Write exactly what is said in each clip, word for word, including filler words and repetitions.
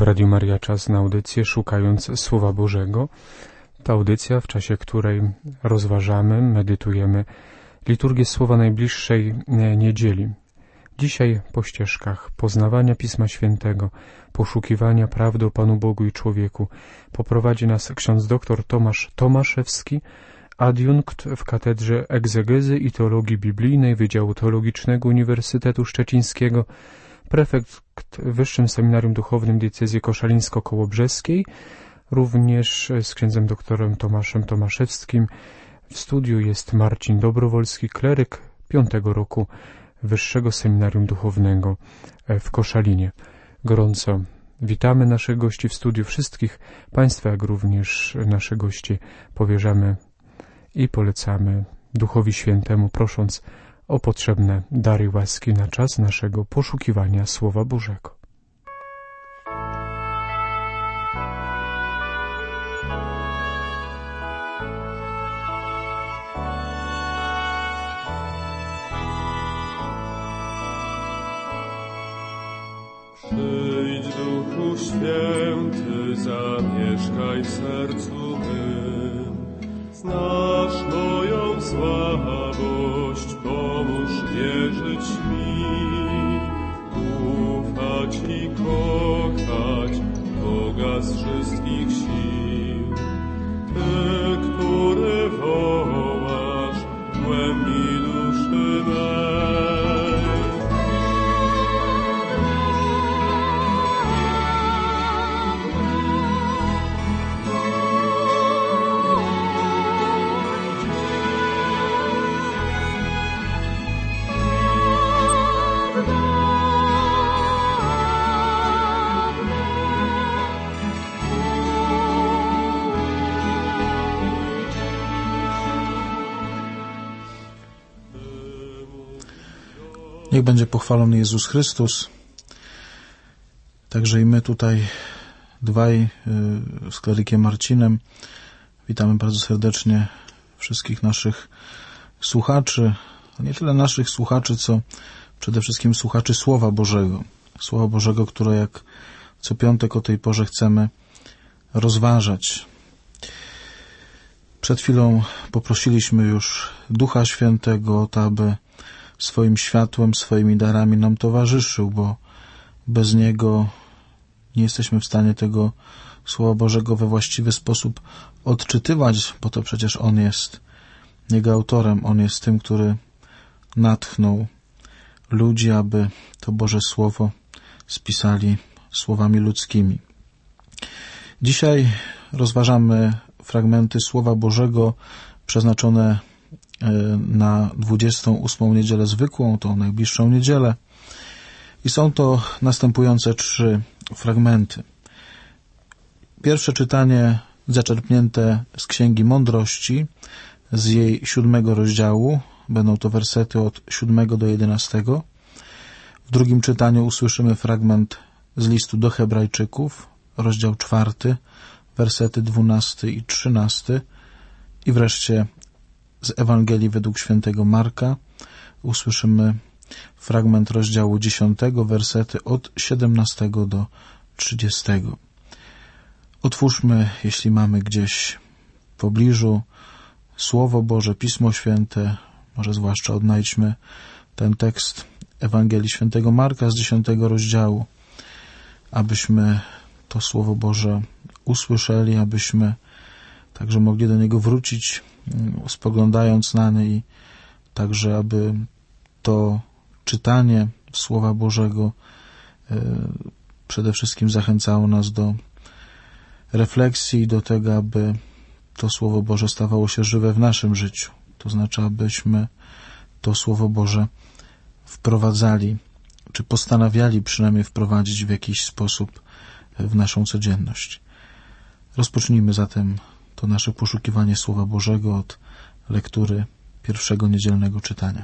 Radiu Maria czas na audycję Szukając Słowa Bożego. Ta audycja, w czasie której rozważamy, medytujemy liturgię Słowa najbliższej niedzieli. Dzisiaj po ścieżkach poznawania Pisma Świętego, poszukiwania prawdy o Panu Bogu i człowieku poprowadzi nas ksiądz dr Tomasz Tomaszewski, adiunkt w Katedrze Egzegezy i Teologii Biblijnej Wydziału Teologicznego Uniwersytetu Szczecińskiego, prefekt w Wyższym Seminarium Duchownym Diecezji Koszalińsko-Kołobrzeskiej, również z księdzem doktorem Tomaszem Tomaszewskim. W studiu jest Marcin Dobrowolski, kleryk piątego roku Wyższego Seminarium Duchownego w Koszalinie. Gorąco witamy naszych gości w studiu, wszystkich Państwa, jak również naszych gości powierzamy i polecamy Duchowi Świętemu, prosząc o potrzebne dary łaski na czas naszego poszukiwania Słowa Bożego. Przyjdź, Duchu Święty, zamieszkaj w sercu mym. Znasz moją słabość, pomóż wierzyć mi. Ufać i kochać Boga z wszystkich sił. Ty, który wołasz w głębi duszy mej. Niech będzie pochwalony Jezus Chrystus. Także i my tutaj dwaj z klerykiem Marcinem witamy bardzo serdecznie wszystkich naszych słuchaczy, a nie tyle naszych słuchaczy, co przede wszystkim słuchaczy Słowa Bożego. Słowa Bożego, które jak co piątek o tej porze chcemy rozważać. Przed chwilą poprosiliśmy już Ducha Świętego o to, aby swoim światłem, swoimi darami nam towarzyszył, bo bez Niego nie jesteśmy w stanie tego Słowa Bożego we właściwy sposób odczytywać, bo to przecież On jest Jego autorem, On jest tym, który natchnął ludzi, aby to Boże Słowo spisali słowami ludzkimi. Dzisiaj rozważamy fragmenty Słowa Bożego przeznaczone na dwudziestą ósmą niedzielę zwykłą, tą najbliższą niedzielę. I są to następujące trzy fragmenty. Pierwsze czytanie zaczerpnięte z Księgi Mądrości, z jej siódmego rozdziału. Będą to wersety od siódmego do jedenastego. W drugim czytaniu usłyszymy fragment z listu do Hebrajczyków, rozdział czwarty, wersety dwunasty i trzynasty. I wreszcie z Ewangelii według świętego Marka usłyszymy fragment rozdziału dziesiątego, wersety od siedemnastego do trzydziestego. Otwórzmy, jeśli mamy gdzieś w pobliżu Słowo Boże, Pismo Święte, może zwłaszcza odnajdźmy ten tekst Ewangelii świętego Marka z dziesiątego rozdziału, abyśmy to Słowo Boże usłyszeli, abyśmy także mogli do niego wrócić, spoglądając na nie, i także aby to czytanie Słowa Bożego przede wszystkim zachęcało nas do refleksji i do tego, aby to Słowo Boże stawało się żywe w naszym życiu. To znaczy, abyśmy to Słowo Boże wprowadzali, czy postanawiali przynajmniej wprowadzić w jakiś sposób w naszą codzienność. Rozpocznijmy zatem to nasze poszukiwanie Słowa Bożego od lektury pierwszego niedzielnego czytania.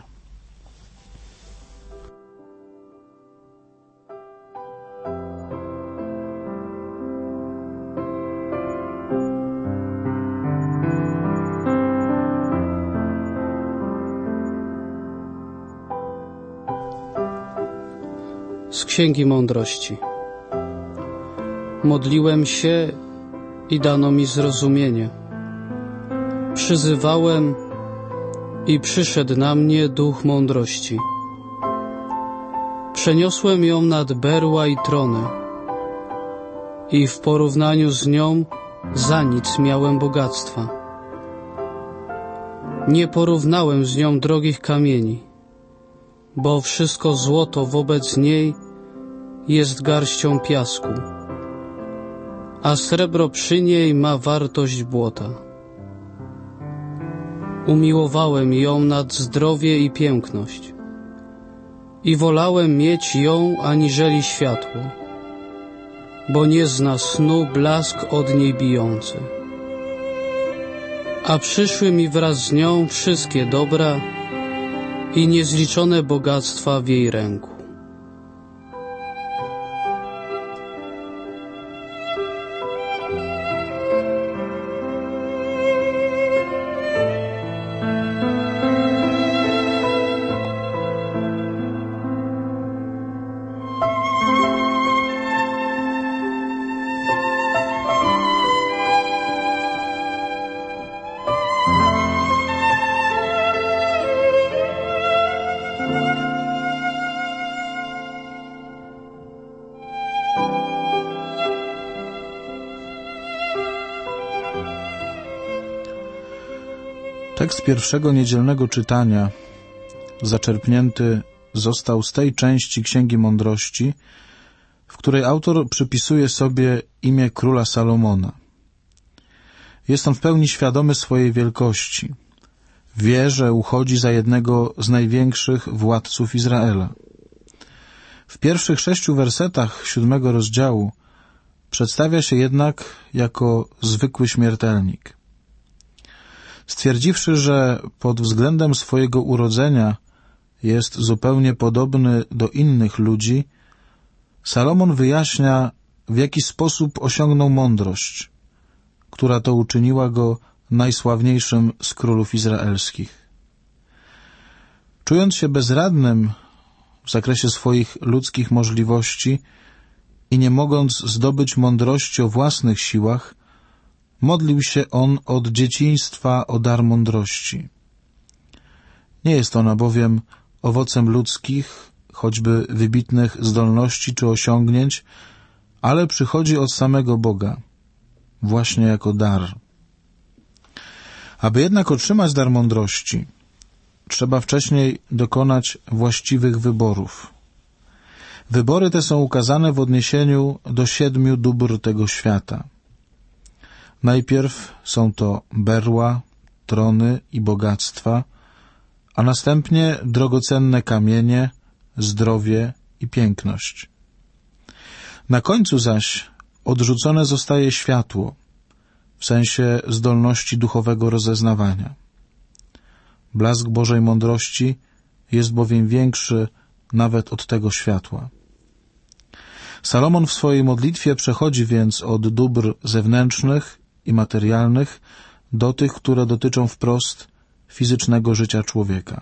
Z Księgi Mądrości. Modliłem się i dano mi zrozumienie. Przyzywałem i przyszedł na mnie duch mądrości. Przeniosłem ją nad berła i trony i w porównaniu z nią za nic miałem bogactwa. Nie porównałem z nią drogich kamieni, bo wszystko złoto wobec niej jest garścią piasku, a srebro przy niej ma wartość błota. Umiłowałem ją nad zdrowie i piękność i wolałem mieć ją aniżeli światło, bo nie zna snu blask od niej bijący. A przyszły mi wraz z nią wszystkie dobra i niezliczone bogactwa w jej ręku. Tekst pierwszego niedzielnego czytania zaczerpnięty został z tej części Księgi Mądrości, w której autor przypisuje sobie imię króla Salomona. Jest on w pełni świadomy swojej wielkości. Wie, że uchodzi za jednego z największych władców Izraela. W pierwszych sześciu wersetach siódmego rozdziału przedstawia się jednak jako zwykły śmiertelnik. Stwierdziwszy, że pod względem swojego urodzenia jest zupełnie podobny do innych ludzi, Salomon wyjaśnia, w jaki sposób osiągnął mądrość, która to uczyniła go najsławniejszym z królów izraelskich. Czując się bezradnym w zakresie swoich ludzkich możliwości i nie mogąc zdobyć mądrości o własnych siłach, modlił się on od dzieciństwa o dar mądrości. Nie jest ona bowiem owocem ludzkich, choćby wybitnych zdolności czy osiągnięć, ale przychodzi od samego Boga, właśnie jako dar. Aby jednak otrzymać dar mądrości, trzeba wcześniej dokonać właściwych wyborów. Wybory te są ukazane w odniesieniu do siedmiu dóbr tego świata. Najpierw są to berła, trony i bogactwa, a następnie drogocenne kamienie, zdrowie i piękność. Na końcu zaś odrzucone zostaje światło, w sensie zdolności duchowego rozeznawania. Blask Bożej mądrości jest bowiem większy nawet od tego światła. Salomon w swojej modlitwie przechodzi więc od dóbr zewnętrznych i materialnych do tych, które dotyczą wprost fizycznego życia człowieka.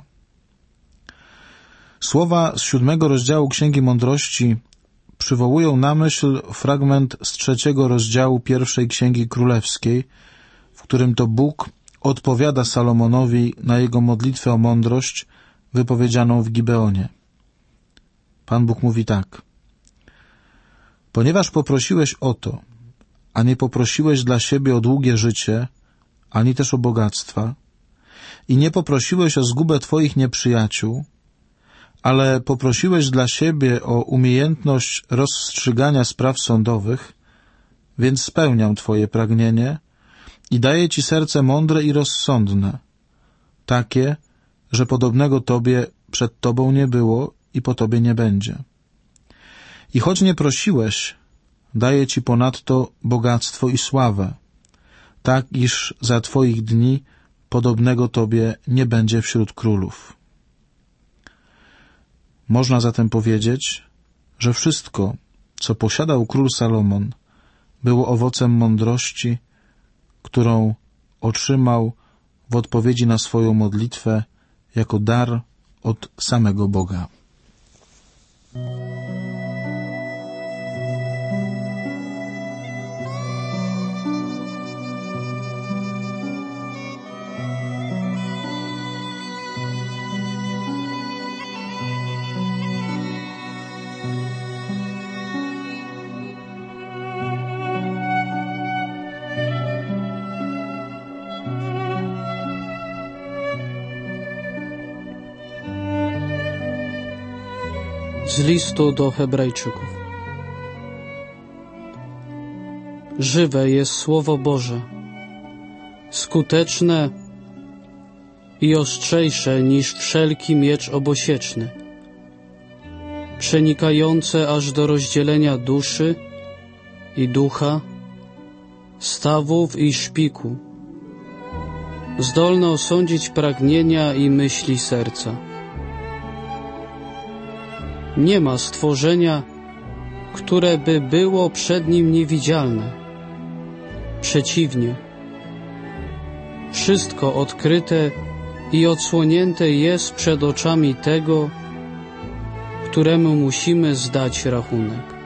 Słowa z siódmego rozdziału Księgi Mądrości przywołują na myśl fragment z trzeciego rozdziału pierwszej Księgi Królewskiej, w którym to Bóg odpowiada Salomonowi na jego modlitwę o mądrość wypowiedzianą w Gibeonie. Pan Bóg mówi tak: ponieważ poprosiłeś o to, a nie poprosiłeś dla siebie o długie życie, ani też o bogactwa, i nie poprosiłeś o zgubę twoich nieprzyjaciół, ale poprosiłeś dla siebie o umiejętność rozstrzygania spraw sądowych, więc spełniam twoje pragnienie i daję ci serce mądre i rozsądne, takie, że podobnego tobie przed tobą nie było i po tobie nie będzie. I choć nie prosiłeś, daję ci ponadto bogactwo i sławę, tak iż za twoich dni podobnego tobie nie będzie wśród królów. Można zatem powiedzieć, że wszystko, co posiadał król Salomon, było owocem mądrości, którą otrzymał w odpowiedzi na swoją modlitwę jako dar od samego Boga. Z listu do Hebrajczyków. Żywe jest Słowo Boże, skuteczne i ostrzejsze niż wszelki miecz obosieczny, przenikające aż do rozdzielenia duszy i ducha, stawów i szpiku, zdolne osądzić pragnienia i myśli serca. Nie ma stworzenia, które by było przed Nim niewidzialne. Przeciwnie, wszystko odkryte i odsłonięte jest przed oczami tego, któremu musimy zdać rachunek.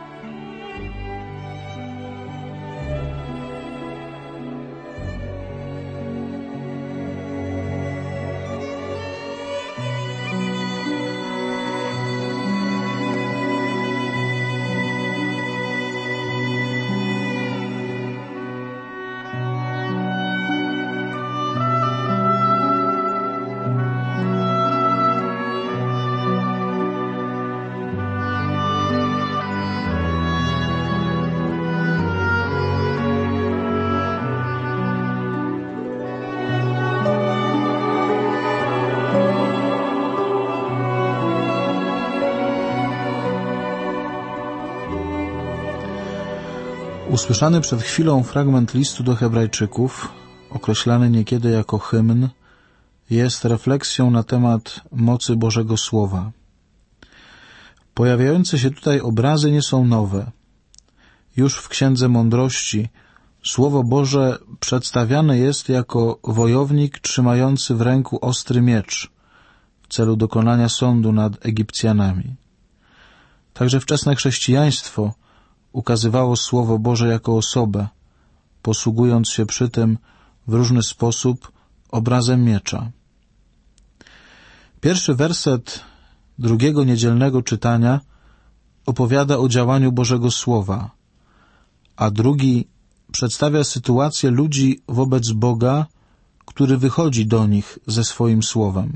Usłyszany przed chwilą fragment listu do Hebrajczyków, określany niekiedy jako hymn, jest refleksją na temat mocy Bożego Słowa. Pojawiające się tutaj obrazy nie są nowe. Już w Księdze Mądrości Słowo Boże przedstawiane jest jako wojownik trzymający w ręku ostry miecz w celu dokonania sądu nad Egipcjanami. Także wczesne chrześcijaństwo ukazywało Słowo Boże jako osobę, posługując się przy tym w różny sposób obrazem miecza. Pierwszy werset drugiego niedzielnego czytania opowiada o działaniu Bożego Słowa, a drugi przedstawia sytuację ludzi wobec Boga, który wychodzi do nich ze swoim Słowem.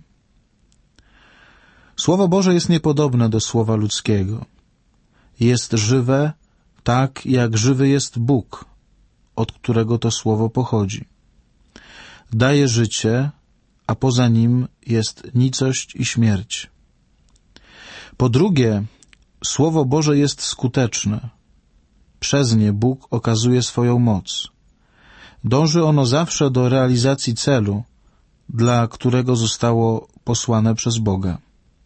Słowo Boże jest niepodobne do słowa ludzkiego. Jest żywe, tak jak żywy jest Bóg, od którego to słowo pochodzi. Daje życie, a poza nim jest nicość i śmierć. Po drugie, Słowo Boże jest skuteczne. Przez nie Bóg okazuje swoją moc. Dąży ono zawsze do realizacji celu, dla którego zostało posłane przez Boga.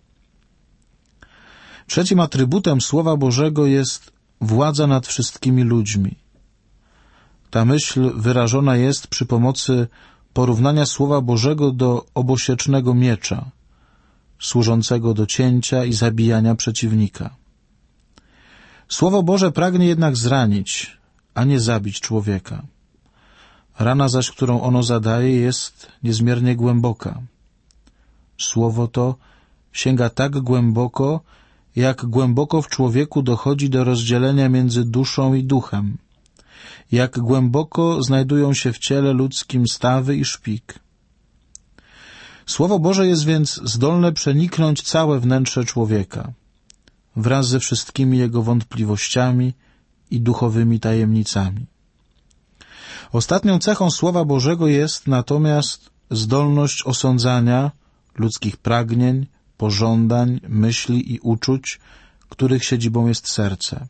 Trzecim atrybutem Słowa Bożego jest władza nad wszystkimi ludźmi. Ta myśl wyrażona jest przy pomocy porównania Słowa Bożego do obosiecznego miecza, służącego do cięcia i zabijania przeciwnika. Słowo Boże pragnie jednak zranić, a nie zabić człowieka. Rana zaś, którą ono zadaje, jest niezmiernie głęboka. Słowo to sięga tak głęboko, jak głęboko w człowieku dochodzi do rozdzielenia między duszą i duchem, jak głęboko znajdują się w ciele ludzkim stawy i szpik. Słowo Boże jest więc zdolne przeniknąć całe wnętrze człowieka, wraz ze wszystkimi jego wątpliwościami i duchowymi tajemnicami. Ostatnią cechą Słowa Bożego jest natomiast zdolność osądzania ludzkich pragnień, pożądań, myśli i uczuć, których siedzibą jest serce.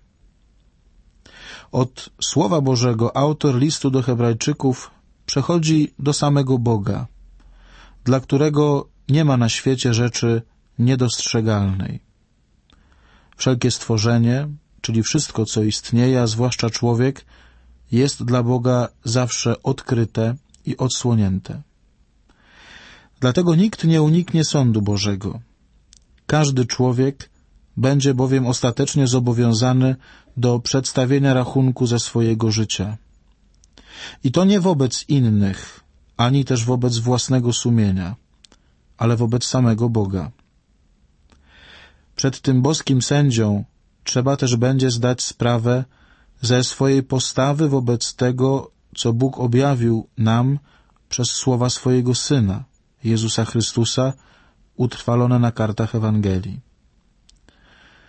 Od Słowa Bożego autor listu do Hebrajczyków przechodzi do samego Boga, dla którego nie ma na świecie rzeczy niedostrzegalnej. Wszelkie stworzenie, czyli wszystko, co istnieje, a zwłaszcza człowiek, jest dla Boga zawsze odkryte i odsłonięte. Dlatego nikt nie uniknie sądu Bożego. Każdy człowiek będzie bowiem ostatecznie zobowiązany do przedstawienia rachunku ze swojego życia. I to nie wobec innych, ani też wobec własnego sumienia, ale wobec samego Boga. Przed tym boskim sędzią trzeba też będzie zdać sprawę ze swojej postawy wobec tego, co Bóg objawił nam przez słowa swojego Syna, Jezusa Chrystusa, utrwalone na kartach Ewangelii.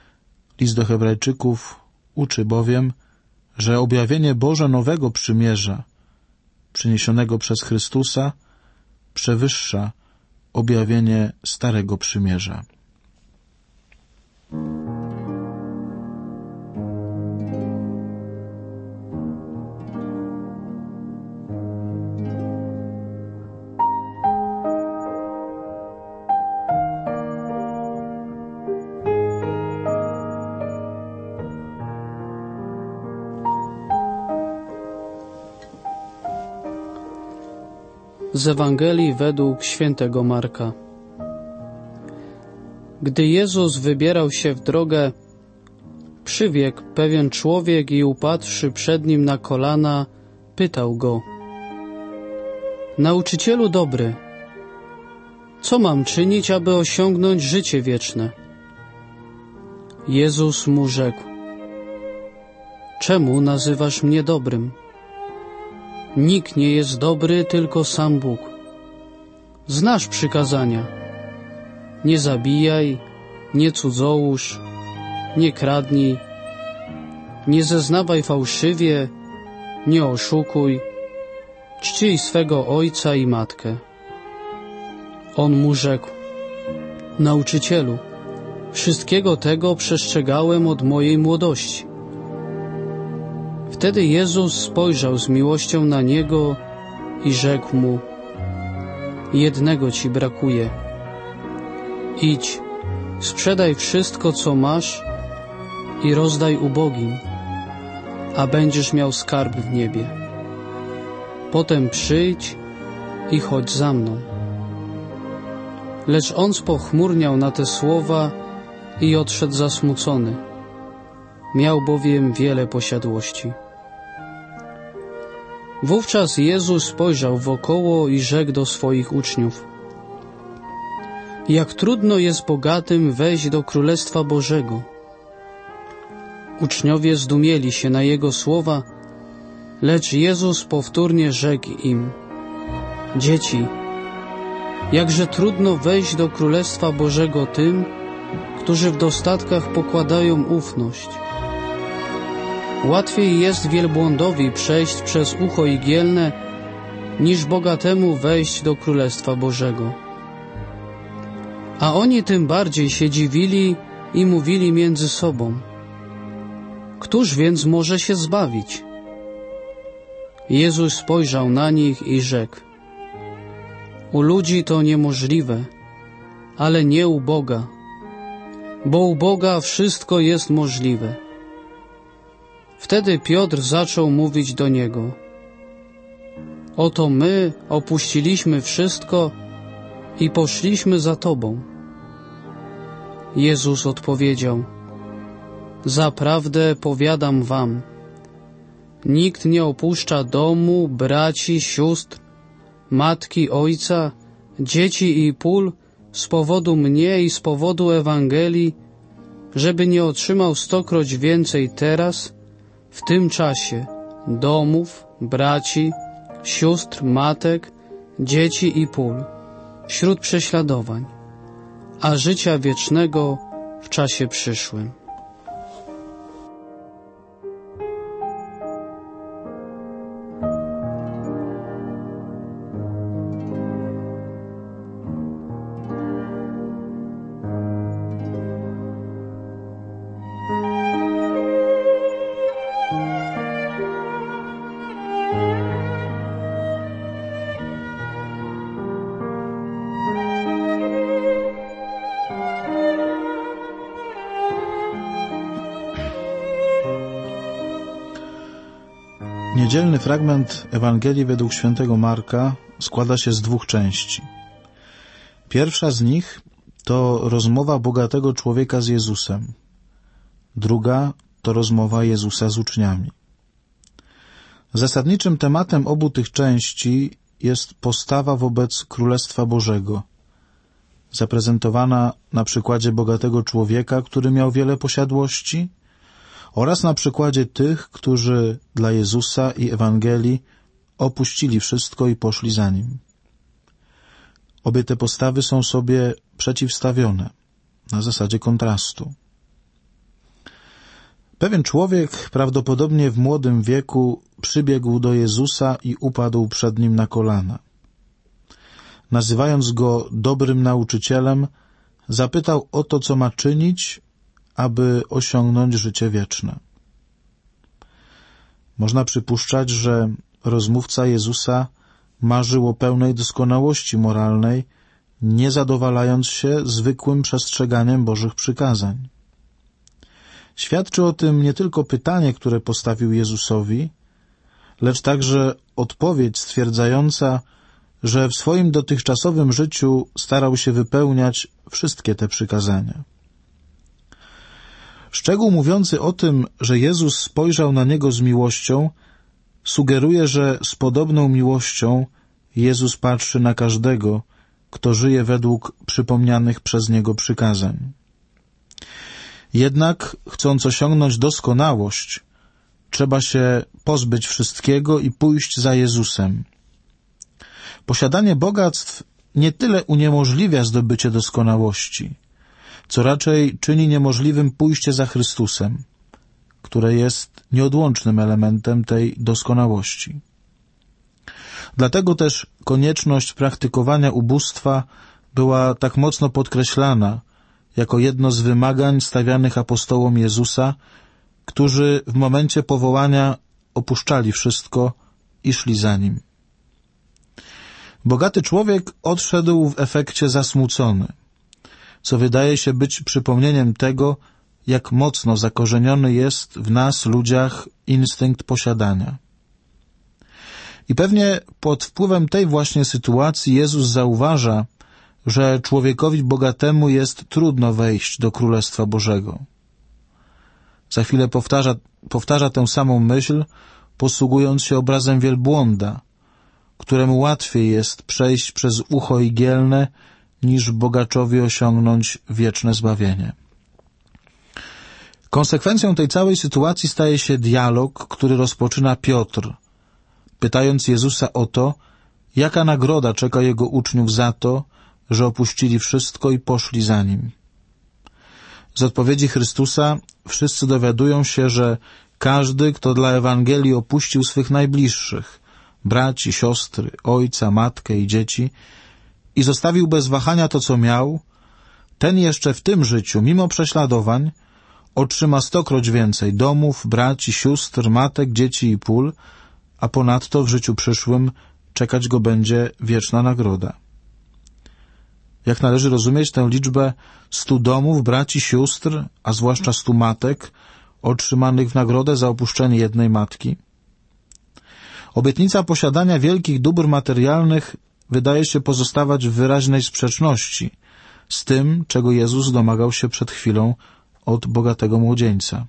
List do Hebrajczyków uczy bowiem, że objawienie Boże nowego przymierza, przyniesionego przez Chrystusa, przewyższa objawienie Starego Przymierza. Z Ewangelii według świętego Marka. Gdy Jezus wybierał się w drogę, przybiegł pewien człowiek i upadłszy przed nim na kolana, pytał go: Nauczycielu dobry, co mam czynić, aby osiągnąć życie wieczne? Jezus mu rzekł: Czemu nazywasz mnie dobrym? Nikt nie jest dobry, tylko sam Bóg. Znasz przykazania: nie zabijaj, nie cudzołóż, nie kradnij, nie zeznawaj fałszywie, nie oszukuj, czcij swego ojca i matkę. On mu rzekł: Nauczycielu, wszystkiego tego przestrzegałem od mojej młodości. Wtedy Jezus spojrzał z miłością na niego i rzekł mu: Jednego ci brakuje. Idź, sprzedaj wszystko, co masz i rozdaj ubogim, a będziesz miał skarb w niebie. Potem przyjdź i chodź za mną. Lecz on spochmurniał na te słowa i odszedł zasmucony. Miał bowiem wiele posiadłości. Wówczas Jezus spojrzał wokoło i rzekł do swoich uczniów: Jak trudno jest bogatym wejść do Królestwa Bożego. Uczniowie zdumieli się na Jego słowa, lecz Jezus powtórnie rzekł im: Dzieci, jakże trudno wejść do Królestwa Bożego tym, którzy w dostatkach pokładają ufność. Łatwiej jest wielbłądowi przejść przez ucho igielne, niż bogatemu wejść do Królestwa Bożego. A oni tym bardziej się dziwili i mówili między sobą: Któż więc może się zbawić? Jezus spojrzał na nich i rzekł: U ludzi to niemożliwe, ale nie u Boga, bo u Boga wszystko jest możliwe. Wtedy Piotr zaczął mówić do Niego: Oto my opuściliśmy wszystko i poszliśmy za Tobą. Jezus odpowiedział: Zaprawdę powiadam wam, nikt nie opuszcza domu, braci, sióstr, matki, ojca, dzieci i pól z powodu mnie i z powodu Ewangelii, żeby nie otrzymał stokroć więcej teraz, w tym czasie, domów, braci, sióstr, matek, dzieci i pól, wśród prześladowań, a życia wiecznego w czasie przyszłym. Niedzielny fragment Ewangelii według świętego Marka składa się z dwóch części. Pierwsza z nich to rozmowa bogatego człowieka z Jezusem. Druga to rozmowa Jezusa z uczniami. Zasadniczym tematem obu tych części jest postawa wobec Królestwa Bożego, zaprezentowana na przykładzie bogatego człowieka, który miał wiele posiadłości, oraz na przykładzie tych, którzy dla Jezusa i Ewangelii opuścili wszystko i poszli za Nim. Obie te postawy są sobie przeciwstawione, na zasadzie kontrastu. Pewien człowiek, prawdopodobnie w młodym wieku, przybiegł do Jezusa i upadł przed Nim na kolana. Nazywając Go dobrym nauczycielem, zapytał o to, co ma czynić, aby osiągnąć życie wieczne. Można przypuszczać, że rozmówca Jezusa marzył o pełnej doskonałości moralnej, nie zadowalając się zwykłym przestrzeganiem Bożych przykazań. Świadczy o tym nie tylko pytanie, które postawił Jezusowi, lecz także odpowiedź stwierdzająca, że w swoim dotychczasowym życiu starał się wypełniać wszystkie te przykazania. Szczegół mówiący o tym, że Jezus spojrzał na niego z miłością, sugeruje, że z podobną miłością Jezus patrzy na każdego, kto żyje według przypomnianych przez Niego przykazań. Jednak, chcąc osiągnąć doskonałość, trzeba się pozbyć wszystkiego i pójść za Jezusem. Posiadanie bogactw nie tyle uniemożliwia zdobycie doskonałości, co raczej czyni niemożliwym pójście za Chrystusem, które jest nieodłącznym elementem tej doskonałości. Dlatego też konieczność praktykowania ubóstwa była tak mocno podkreślana jako jedno z wymagań stawianych apostołom Jezusa, którzy w momencie powołania opuszczali wszystko i szli za Nim. Bogaty człowiek odszedł w efekcie zasmucony, co wydaje się być przypomnieniem tego, jak mocno zakorzeniony jest w nas, ludziach, instynkt posiadania. I pewnie pod wpływem tej właśnie sytuacji Jezus zauważa, że człowiekowi bogatemu jest trudno wejść do Królestwa Bożego. Za chwilę powtarza, powtarza tę samą myśl, posługując się obrazem wielbłąda, któremu łatwiej jest przejść przez ucho igielne, niż bogaczowi osiągnąć wieczne zbawienie. Konsekwencją tej całej sytuacji staje się dialog, który rozpoczyna Piotr, pytając Jezusa o to, jaka nagroda czeka Jego uczniów za to, że opuścili wszystko i poszli za Nim. Z odpowiedzi Chrystusa wszyscy dowiadują się, że każdy, kto dla Ewangelii opuścił swych najbliższych, braci, siostry, ojca, matkę i dzieci i zostawił bez wahania to, co miał, ten jeszcze w tym życiu, mimo prześladowań, otrzyma stokroć więcej domów, braci, sióstr, matek, dzieci i pól, a ponadto w życiu przyszłym czekać go będzie wieczna nagroda. Jak należy rozumieć tę liczbę stu domów, braci, sióstr, a zwłaszcza stu matek, otrzymanych w nagrodę za opuszczenie jednej matki? Obietnica posiadania wielkich dóbr materialnych wydaje się pozostawać w wyraźnej sprzeczności z tym, czego Jezus domagał się przed chwilą od bogatego młodzieńca.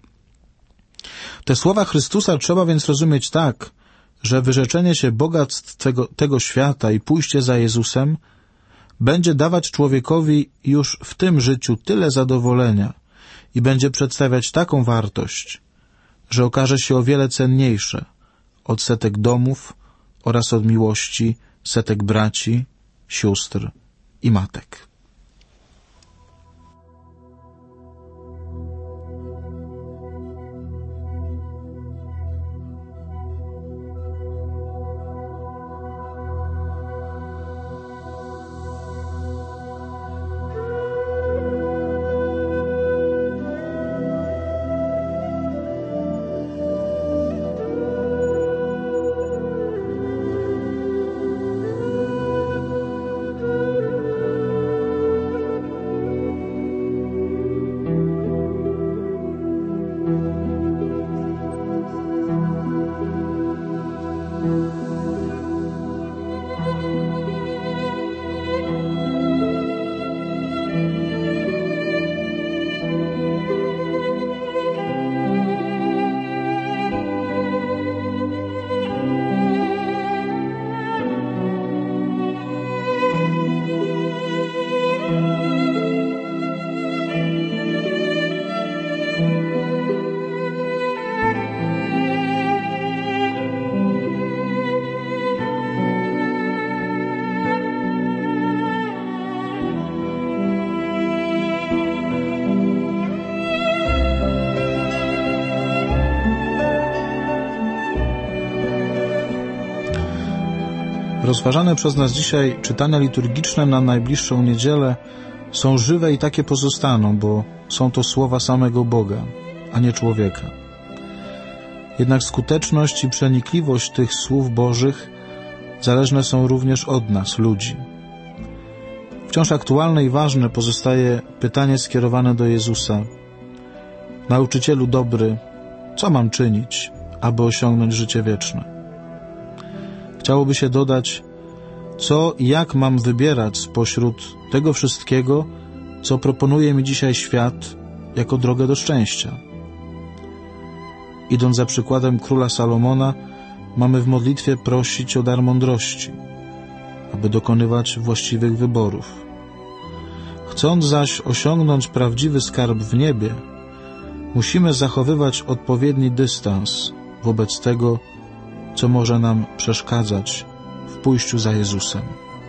Te słowa Chrystusa trzeba więc rozumieć tak, że wyrzeczenie się bogactw tego, tego świata i pójście za Jezusem będzie dawać człowiekowi już w tym życiu tyle zadowolenia i będzie przedstawiać taką wartość, że okaże się o wiele cenniejsze od setek domów oraz od miłości setek braci, sióstr i matek. Rozważane przez nas dzisiaj czytania liturgiczne na najbliższą niedzielę są żywe i takie pozostaną, bo są to słowa samego Boga, a nie człowieka. Jednak skuteczność i przenikliwość tych słów Bożych zależne są również od nas, ludzi. Wciąż aktualne i ważne pozostaje pytanie skierowane do Jezusa. Nauczycielu dobry, co mam czynić, aby osiągnąć życie wieczne? Chciałoby się dodać, co i jak mam wybierać spośród tego wszystkiego, co proponuje mi dzisiaj świat jako drogę do szczęścia. Idąc za przykładem króla Salomona, mamy w modlitwie prosić o dar mądrości, aby dokonywać właściwych wyborów. Chcąc zaś osiągnąć prawdziwy skarb w niebie, musimy zachowywać odpowiedni dystans wobec tego, co może nam przeszkadzać w pójściu za Jezusem.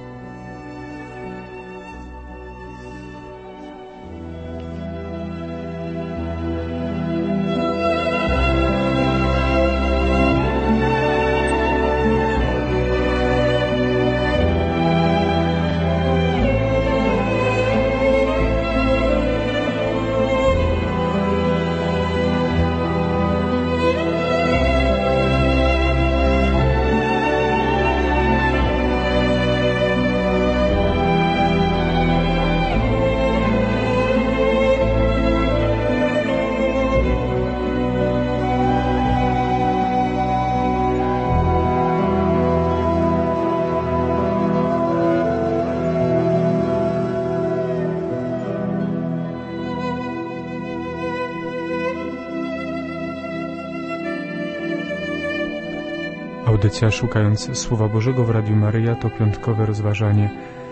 Audycja Szukając Słowa Bożego w Radiu Maryja to piątkowe rozważanie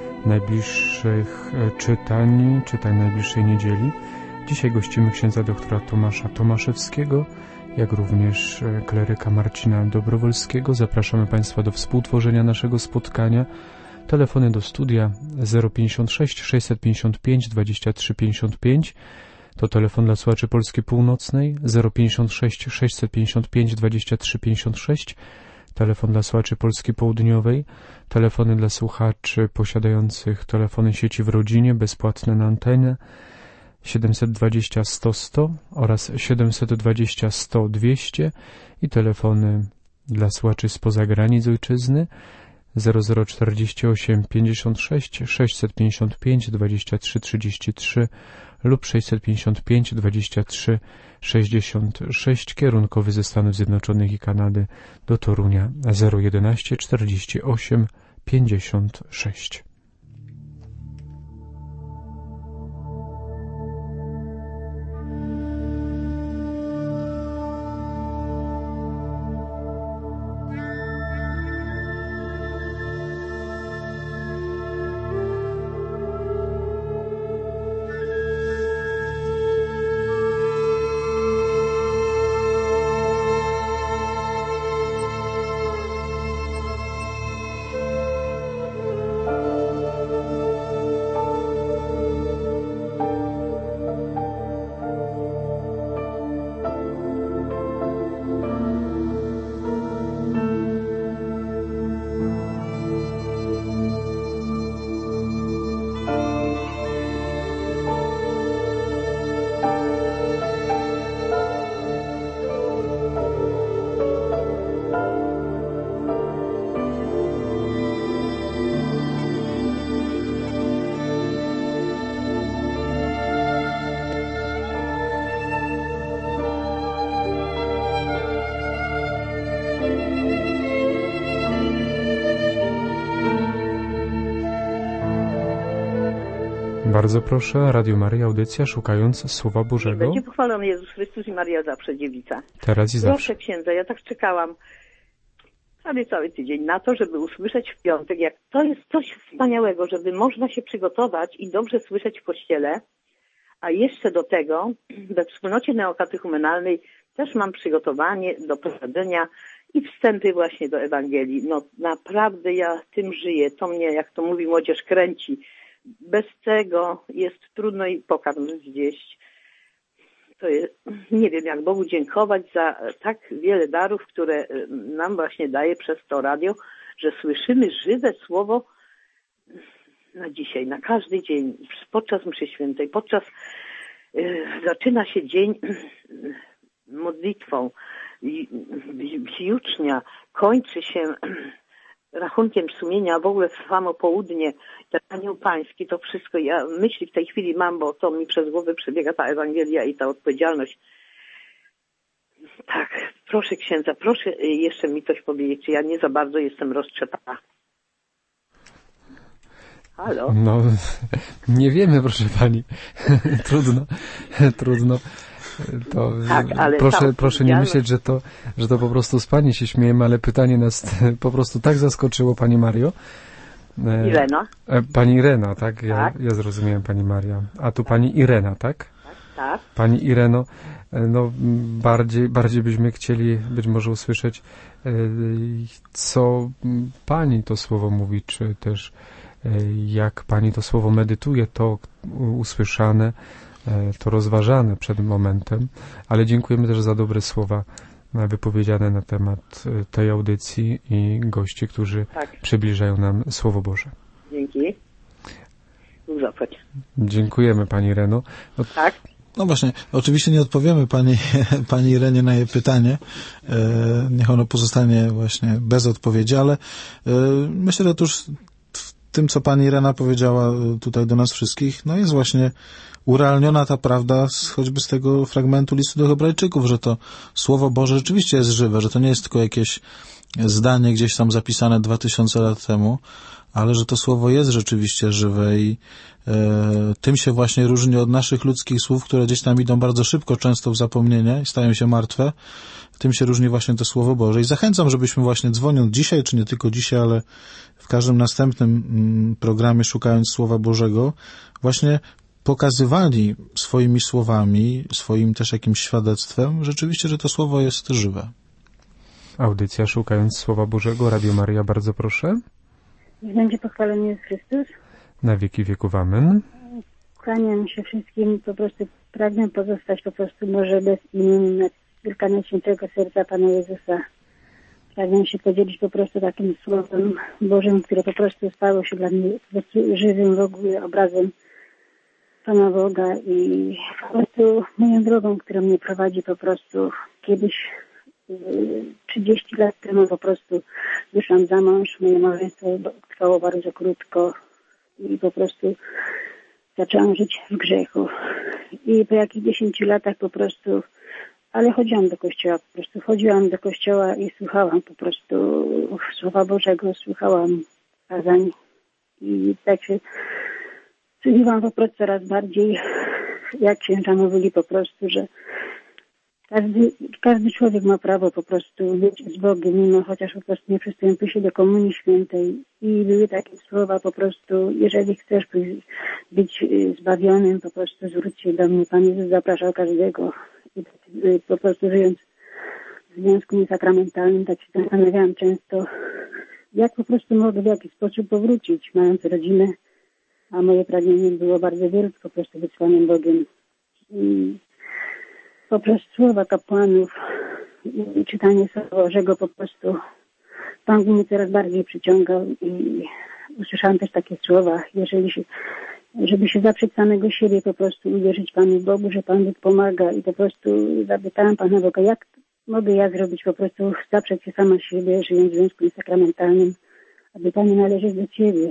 najbliższych czytań, czytań najbliższej niedzieli. Dzisiaj gościmy księdza doktora Tomasza Tomaszewskiego, jak również kleryka Marcina Dobrowolskiego. Zapraszamy Państwa do współtworzenia naszego spotkania. Telefony do studia zero pięćdziesiąt sześć sześćset pięćdziesiąt pięć dwadzieścia trzy pięćdziesiąt pięć. To telefon dla słuchaczy Polski Północnej zero pięćdziesiąt sześć sześćset pięćdziesiąt pięć dwadzieścia trzy pięćdziesiąt sześć. Telefon dla słuchaczy Polski Południowej, telefony dla słuchaczy posiadających telefony sieci w rodzinie, bezpłatne na antenę siedemset dwadzieścia sto sto oraz siedemset dwadzieścia sto dwieście i telefony dla słuchaczy spoza granic ojczyzny zero zero czterdzieści osiem pięćdziesiąt sześć sześćset pięćdziesiąt pięć dwadzieścia trzy trzydzieści trzy lub sześćset pięćdziesiąt pięć dwadzieścia trzy sześćdziesiąt sześć, kierunkowy ze Stanów Zjednoczonych i Kanady do Torunia zero jedenaście czterdzieści osiem pięćdziesiąt sześć. Bardzo proszę, Radio Maryja, audycja Szukając Słowa Bożego. Będzie pochwalony Jezus Chrystus i Maria zawsze dziewica. Teraz i zawsze. Proszę księdza, ja tak czekałam prawie cały tydzień na to, żeby usłyszeć w piątek, jak to jest coś wspaniałego, żeby można się przygotować i dobrze słyszeć w kościele, a jeszcze do tego we wspólnocie neokatechumenalnej też mam przygotowanie do prowadzenia i wstępy właśnie do Ewangelii. No naprawdę ja tym żyję, to mnie, jak to mówi młodzież, kręci. Bez tego jest trudno i pokarm zjeść. To jest, nie wiem, jak Bogu dziękować za tak wiele darów, które nam właśnie daje przez to radio, że słyszymy żywe słowo na dzisiaj, na każdy dzień, podczas mszy świętej, podczas y, zaczyna się dzień y, modlitwą jucznia, kończy się rachunkiem sumienia, w ogóle samo południe, ten anioł pański, to wszystko, ja myśli w tej chwili mam, bo to mi przez głowę przebiega ta Ewangelia i ta odpowiedzialność. Tak, proszę księdza, proszę jeszcze mi coś powiedzieć, czy ja nie za bardzo jestem roztrzepana. Halo? No, nie wiemy, proszę pani. trudno, trudno. To tak, ale proszę, proszę nie myśleć, że to, że to po prostu z pani się śmiejemy, ale pytanie nas po prostu tak zaskoczyło, pani Mario. Irena. Pani Irena, tak? Ja, tak? ja zrozumiałem, pani Maria. A tu pani Irena, tak? Tak, tak. Pani Ireno, no bardziej, bardziej byśmy chcieli być może usłyszeć, co pani to słowo mówi, czy też jak pani to słowo medytuje, to usłyszane, to rozważane przed momentem, ale dziękujemy też za dobre słowa wypowiedziane na temat tej audycji i gości, którzy tak. przybliżają nam Słowo Boże. Dzięki. Bóg zapłać. Dziękujemy pani Reno. No, tak. No właśnie, oczywiście nie odpowiemy pani, pani Irenie na jej pytanie. E, niech ono pozostanie właśnie bez odpowiedzi, ale e, myślę, że tuż w tym, co pani Irena powiedziała tutaj do nas wszystkich, no jest właśnie urealniona ta prawda z, choćby z tego fragmentu listu do Hebrajczyków, że to Słowo Boże rzeczywiście jest żywe, że to nie jest tylko jakieś zdanie gdzieś tam zapisane dwa tysiące lat temu, ale że to Słowo jest rzeczywiście żywe i e, tym się właśnie różni od naszych ludzkich słów, które gdzieś tam idą bardzo szybko, często w zapomnienie i stają się martwe. Tym się różni właśnie to Słowo Boże. I zachęcam, żebyśmy właśnie dzwoniąc dzisiaj, czy nie tylko dzisiaj, ale w każdym następnym mm, programie Szukając Słowa Bożego, właśnie pokazywali swoimi słowami, swoim też jakimś świadectwem, rzeczywiście, że to Słowo jest żywe. Audycja Szukając Słowa Bożego, Radio Maria, bardzo proszę. Niech będzie pochwalony Jezus Chrystus. Na wieki wieków, amen. Kłaniam się wszystkim, po prostu pragnę pozostać po prostu może bez imienia na Wielkanoc Świętego Serca Pana Jezusa. Pragnę się podzielić po prostu takim Słowem Bożym, które po prostu stało się dla mnie żywym w ogóle obrazem Pana Boga i po prostu moją drogą, która mnie prowadzi po prostu kiedyś trzydzieści lat temu po prostu wyszłam za mąż, moje małżeństwo trwało bardzo krótko i po prostu zaczęłam żyć w grzechu. I po jakichś dziesięciu latach po prostu, ale chodziłam do kościoła, po prostu chodziłam do kościoła i słuchałam po prostu Słowa Bożego, słuchałam kazań i tak się czułam po prostu coraz bardziej, jak księża mówili po prostu, że Każdy, każdy człowiek ma prawo po prostu być z Bogiem, mimo chociaż po prostu nie przystępuje się do Komunii Świętej. I były takie słowa po prostu, jeżeli chcesz być zbawionym, po prostu zwróć się do mnie. Pan Jezus zapraszał każdego. I po prostu żyjąc w związku niesakramentalnym, tak się zastanawiałam często, jak po prostu mogę w jakiś sposób powrócić, mając rodzinę, a moje pragnienie było bardzo wielkie, po prostu być z Panem Bogiem. I poprzez słowa kapłanów i czytanie Słowa Bożego po prostu Pan mnie coraz bardziej przyciągał i usłyszałam też takie słowa, jeżeli się, żeby się zaprzeć samego siebie, po prostu uwierzyć Panu Bogu, że Pan Bóg pomaga i po prostu zapytałam Pana Boga, jak mogę ja zrobić, po prostu zaprzeć się sama siebie, żyjąc w związku sakramentalnym, aby Panie należeć do Ciebie.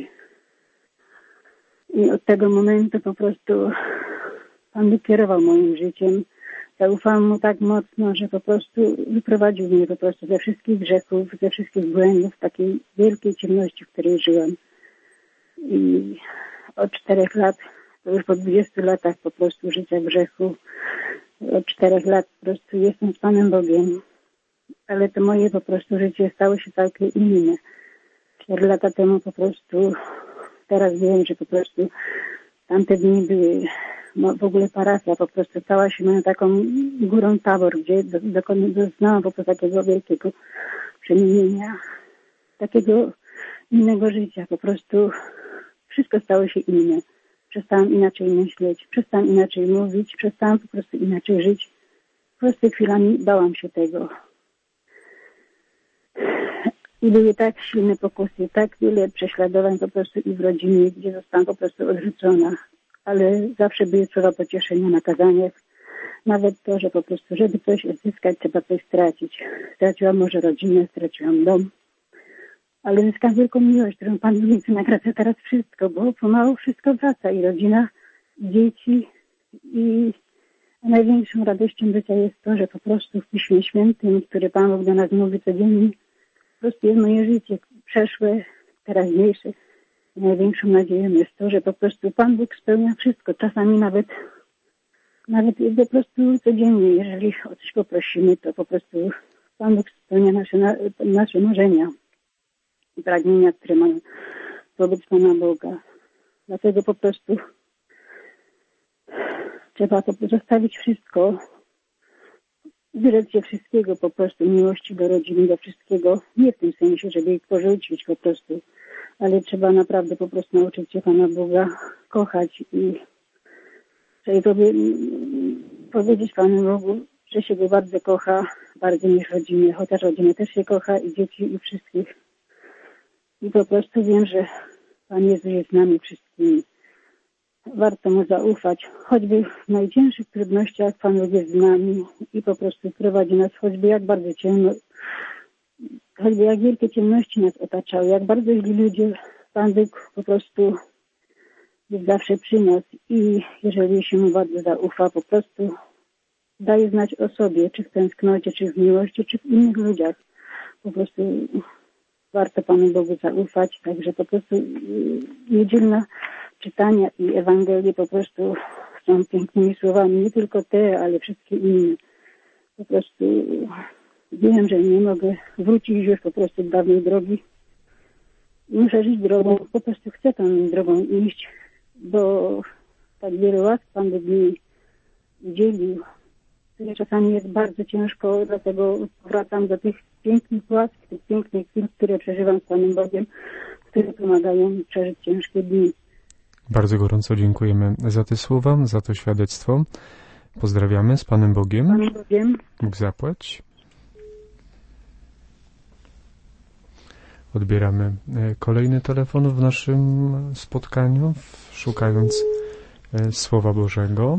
I od tego momentu po prostu Pan Bóg kierował moim życiem. Zaufałam Mu tak mocno, że po prostu wyprowadził mnie po prostu ze wszystkich grzechów, ze wszystkich błędów, takiej wielkiej ciemności, w której żyłam. I od czterech lat, to już po dwudziestu latach po prostu życia w grzechu, od czterech lat po prostu jestem z Panem Bogiem. Ale to moje po prostu życie stało się całkiem inne. Cztery lata temu po prostu, teraz wiem, że po prostu tamte dni były, no w ogóle parafia po prostu stała się moją taką górą Tabor, gdzie do, do, doznałam po prostu takiego wielkiego przemienienia, takiego innego życia. Po prostu wszystko stało się inne. Przestałam inaczej myśleć, przestałam inaczej mówić, przestałam po prostu inaczej żyć. Po prostu chwilami bałam się tego. I były tak silne pokusy, tak wiele prześladowań po prostu i w rodzinie, gdzie zostałam po prostu odrzucona. Ale zawsze były słowa pocieszenia na kazaniach. Nawet to, że po prostu, żeby coś odzyskać, trzeba coś stracić. Straciłam może rodzinę, straciłam dom. Ale zyskam wielką miłość, którą Pan Bóg nagradza teraz wszystko, bo pomału wszystko wraca. I rodzina, i dzieci. I największą radością życia jest to, że po prostu w Piśmie Świętym, które Pan Bóg do nas mówi codziennie, po prostu jest moje życie przeszłe, teraźniejsze. I największą nadzieją jest to, że po prostu Pan Bóg spełnia wszystko. Czasami nawet, nawet po prostu codziennie, jeżeli o coś poprosimy, to po prostu Pan Bóg spełnia nasze, nasze marzenia i pragnienia, które mamy wobec Pana Boga. Dlatego po prostu trzeba to zostawić wszystko, wyrzec się wszystkiego po prostu, miłości do rodziny, do wszystkiego. Nie w tym sensie, żeby ich porzucić po prostu, ale trzeba naprawdę po prostu nauczyć się Pana Boga kochać i żeby powie, powiedzieć Panu Bogu, że się Go bardzo kocha, bardziej niż rodzinę, chociaż rodzinę też się kocha i dzieci i wszystkich. I po prostu wiem, że Pan Jezus jest z nami wszystkimi. Warto Mu zaufać, choćby w najcięższych trudnościach Pan Bóg jest z nami i po prostu prowadzi nas, choćby jak bardzo ciemno, choćby jak wielkie ciemności nas otaczały, jak bardzo źli ludzie, Pan Bóg po prostu jest zawsze przy nas i jeżeli się Mu bardzo zaufa, po prostu daje znać o sobie, czy w tęsknocie, czy w miłości, czy w innych ludziach. Po prostu warto Panu Bogu zaufać, także po prostu niedzielna czytania i Ewangelii po prostu są pięknymi słowami, nie tylko te, ale wszystkie inne. Po prostu wiem, że nie mogę wrócić już po prostu do dawnej drogi. Muszę żyć drogą, po prostu chcę tą drogą iść, bo tak wiele łask Pan Bóg mi udzielił, które czasami jest bardzo ciężko, dlatego wracam do tych pięknych łask, tych pięknych chwil, które przeżywam z Panem Bogiem, które pomagają mi przeżyć ciężkie dni. Bardzo gorąco dziękujemy za te słowa, za to świadectwo. Pozdrawiamy z Panem Bogiem. Panem Bogiem. Bóg zapłać. Odbieramy kolejny telefon w naszym spotkaniu, szukając Słowa Bożego.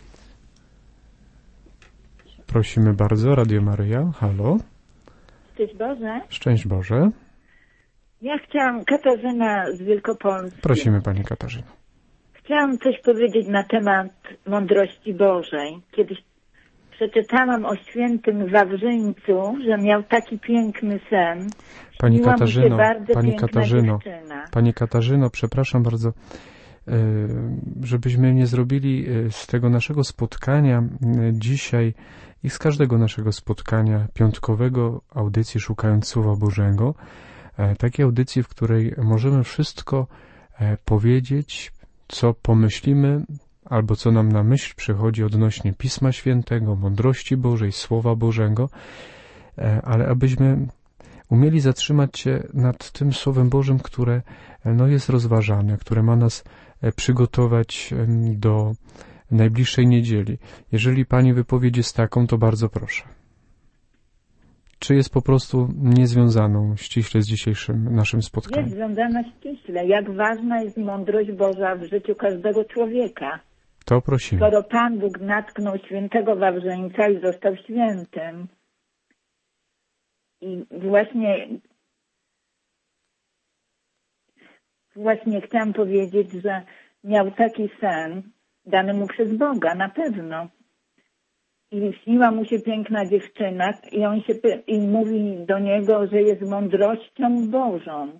Prosimy bardzo, Radio Maryja. Halo. Szczęść Boże. Szczęść Boże. Ja chciałam, Katarzyna z Wielkopolski. Prosimy Pani Katarzyno. Chciałam coś powiedzieć na temat mądrości Bożej. Kiedyś przeczytałam o świętym Wawrzyńcu, że miał taki piękny sen. Pani Śniła Katarzyno, mu się bardzo Pani piękna Katarzyno, dziewczyna. Pani Katarzyno, przepraszam bardzo, żebyśmy nie zrobili z tego naszego spotkania dzisiaj i z każdego naszego spotkania piątkowego audycji Szukając Słowa Bożego, takiej audycji, w której możemy wszystko powiedzieć, co pomyślimy, albo co nam na myśl przychodzi odnośnie Pisma Świętego, mądrości Bożej, Słowa Bożego, ale abyśmy umieli zatrzymać się nad tym Słowem Bożym, które no, jest rozważane, które ma nas przygotować do najbliższej niedzieli. Jeżeli Pani wypowiedź jest taką, to bardzo proszę. Czy jest po prostu niezwiązaną ściśle z dzisiejszym naszym spotkaniem? Jest związana ściśle. Jak ważna jest mądrość Boża w życiu każdego człowieka. To prosimy. Skoro Pan Bóg natknął świętego Wawrzyńca i został świętym. I właśnie właśnie chciałam powiedzieć, że miał taki sen dany mu przez Boga, na pewno. I śniła mu się piękna dziewczyna i on się i mówi do niego, że jest mądrością Bożą.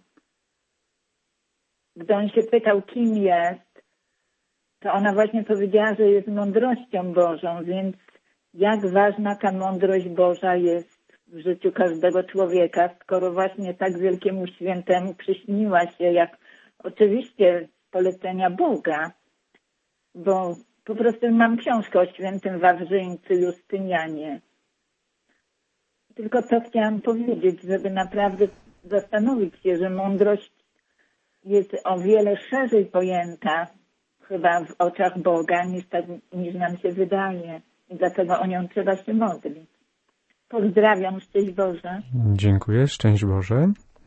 Gdy on się pytał, kim jest, to ona właśnie powiedziała, że jest mądrością Bożą, więc jak ważna ta mądrość Boża jest w życiu każdego człowieka, skoro właśnie tak wielkiemu świętemu przyśniła się, jak oczywiście polecenia Boga, bo po prostu mam książkę o świętym Wawrzyńcu Justynianie. Tylko to chciałam powiedzieć, żeby naprawdę zastanowić się, że mądrość jest o wiele szerzej pojęta chyba w oczach Boga niż, tak, niż nam się wydaje. I dlatego o nią trzeba się modlić. Pozdrawiam, szczęść Boże. Dziękuję, szczęść Boże.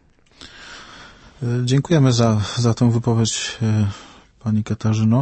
Dziękujemy za, za tę wypowiedź, pani Katarzyno.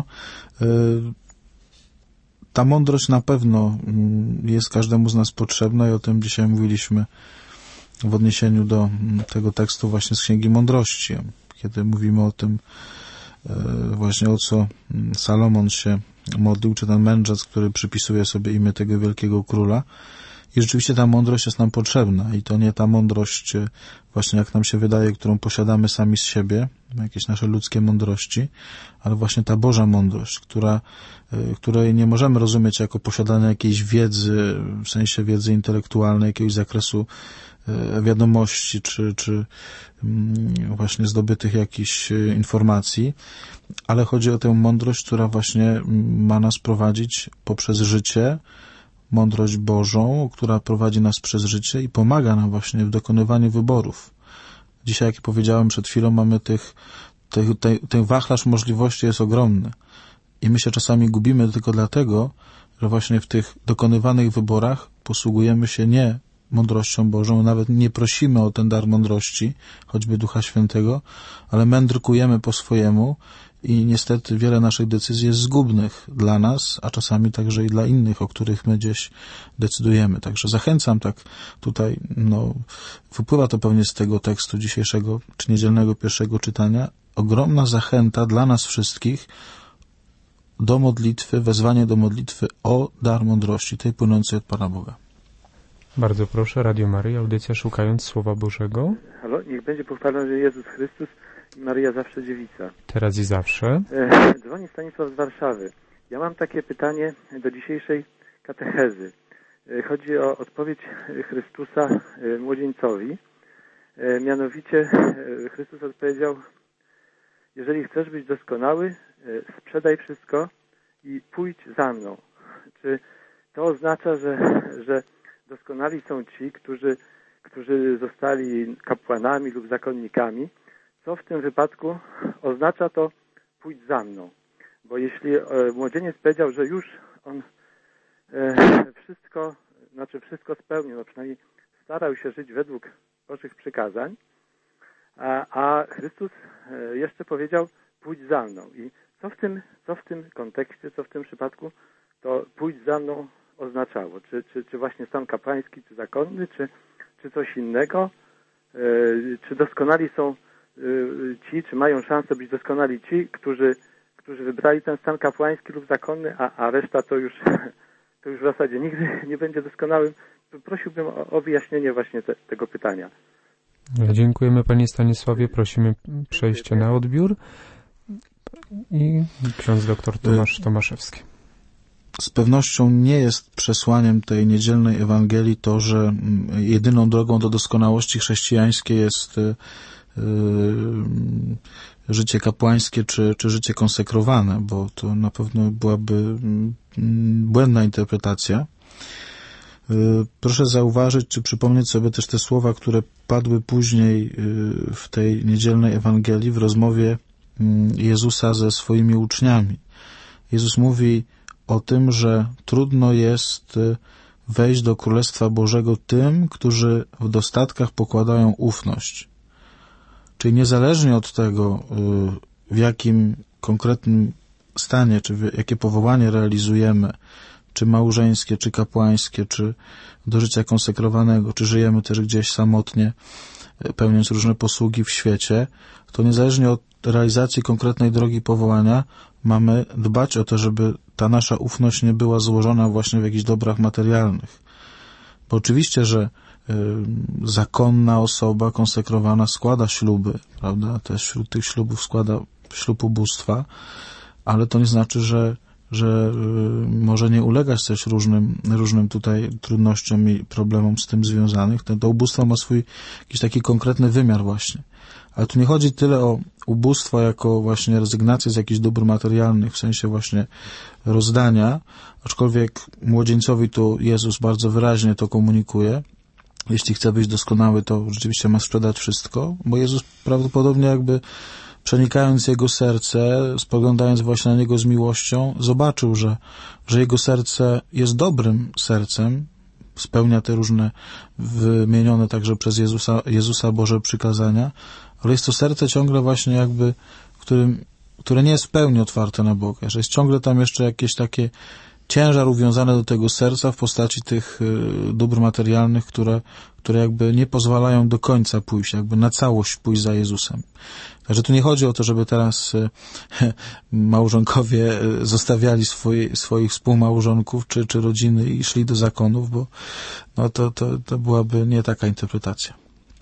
Ta mądrość na pewno jest każdemu z nas potrzebna i o tym dzisiaj mówiliśmy w odniesieniu do tego tekstu właśnie z Księgi Mądrości, kiedy mówimy o tym właśnie, o co Salomon się modlił, czy ten mędrzec, który przypisuje sobie imię tego wielkiego króla. I rzeczywiście ta mądrość jest nam potrzebna i to nie ta mądrość właśnie, jak nam się wydaje, którą posiadamy sami z siebie, jakieś nasze ludzkie mądrości, ale właśnie ta Boża mądrość, która, której nie możemy rozumieć jako posiadanie jakiejś wiedzy, w sensie wiedzy intelektualnej, jakiegoś zakresu wiadomości, czy, czy właśnie zdobytych jakichś informacji, ale chodzi o tę mądrość, która właśnie ma nas prowadzić poprzez życie, mądrość Bożą, która prowadzi nas przez życie i pomaga nam właśnie w dokonywaniu wyborów. Dzisiaj, jak powiedziałem przed chwilą, mamy tych, tych, ten, ten wachlarz możliwości jest ogromny i my się czasami gubimy tylko dlatego, że właśnie w tych dokonywanych wyborach posługujemy się nie mądrością Bożą, nawet nie prosimy o ten dar mądrości, choćby Ducha Świętego, ale mędrkujemy po swojemu i niestety wiele naszych decyzji jest zgubnych dla nas, a czasami także i dla innych, o których my gdzieś decydujemy. Także zachęcam tak tutaj, no, wypływa to pewnie z tego tekstu dzisiejszego, czy niedzielnego pierwszego czytania, ogromna zachęta dla nas wszystkich do modlitwy, wezwanie do modlitwy o dar mądrości, tej płynącej od Pana Boga. Bardzo proszę, Radio Maryja, audycja Szukając Słowa Bożego. Halo, niech będzie pochwalony Jezus Chrystus i Maryja zawsze dziewica. Teraz i zawsze. E, dzwoni Stanisław z Warszawy. Ja mam takie pytanie do dzisiejszej katechezy. E, chodzi o odpowiedź Chrystusa e, młodzieńcowi. E, mianowicie e, Chrystus odpowiedział: jeżeli chcesz być doskonały, e, sprzedaj wszystko i pójdź za mną. Czy to oznacza, że, że doskonali są ci, którzy, którzy zostali kapłanami lub zakonnikami? Co w tym wypadku oznacza to pójdź za mną? Bo jeśli e, młodzieniec powiedział, że już on e, wszystko, znaczy wszystko spełnił, no przynajmniej starał się żyć według Bożych przykazań, a, a Chrystus e, jeszcze powiedział pójdź za mną. I co w tym, co w tym kontekście, co w tym przypadku to pójdź za mną oznaczało? Czy, czy, czy właśnie stan kapłański, czy zakonny, czy, czy coś innego? E, czy doskonali są ci, czy mają szansę być doskonali ci, którzy, którzy wybrali ten stan kapłański lub zakonny, a, a reszta to już, to już w zasadzie nigdy nie będzie doskonałym? Prosiłbym o, o wyjaśnienie właśnie te, tego pytania. Dziękujemy Panie Stanisławie, prosimy przejście na odbiór i ksiądz doktor Tomasz Tomaszewski. Z pewnością nie jest przesłaniem tej niedzielnej Ewangelii to, że jedyną drogą do doskonałości chrześcijańskiej jest życie kapłańskie czy, czy życie konsekrowane, bo to na pewno byłaby błędna interpretacja. Proszę zauważyć, czy przypomnieć sobie też te słowa, które padły później w tej niedzielnej Ewangelii w rozmowie Jezusa ze swoimi uczniami. Jezus mówi o tym, że trudno jest wejść do Królestwa Bożego tym, którzy w dostatkach pokładają ufność. Czyli niezależnie od tego, w jakim konkretnym stanie, czy jakie powołanie realizujemy, czy małżeńskie, czy kapłańskie, czy do życia konsekrowanego, czy żyjemy też gdzieś samotnie, pełniąc różne posługi w świecie, to niezależnie od realizacji konkretnej drogi powołania mamy dbać o to, żeby ta nasza ufność nie była złożona właśnie w jakichś dobrach materialnych. Bo oczywiście, że y, zakonna osoba konsekrowana składa śluby, prawda? Też wśród tych ślubów składa ślub ubóstwa, ale to nie znaczy, że że y, może nie ulegać też różnym, różnym tutaj trudnościom i problemom z tym związanych. To, to ubóstwo ma swój jakiś taki konkretny wymiar właśnie. Ale tu nie chodzi tyle o ubóstwo jako właśnie rezygnację z jakichś dóbr materialnych, w sensie właśnie rozdania, aczkolwiek młodzieńcowi tu Jezus bardzo wyraźnie to komunikuje. Jeśli chce być doskonały, to rzeczywiście ma sprzedać wszystko, bo Jezus prawdopodobnie jakby przenikając jego serce, spoglądając właśnie na niego z miłością, zobaczył, że, że jego serce jest dobrym sercem, spełnia te różne wymienione także przez Jezusa, Jezusa Boże przykazania, ale jest to serce ciągle właśnie jakby, którym, które nie jest w pełni otwarte na Boga, że jest ciągle tam jeszcze jakieś takie ciężar uwiązany do tego serca w postaci tych dóbr materialnych, które, które jakby nie pozwalają do końca pójść, jakby na całość pójść za Jezusem. Także tu nie chodzi o to, żeby teraz małżonkowie zostawiali swoje, swoich współmałżonków czy, czy rodziny i szli do zakonów, bo no to, to, to byłaby nie taka interpretacja.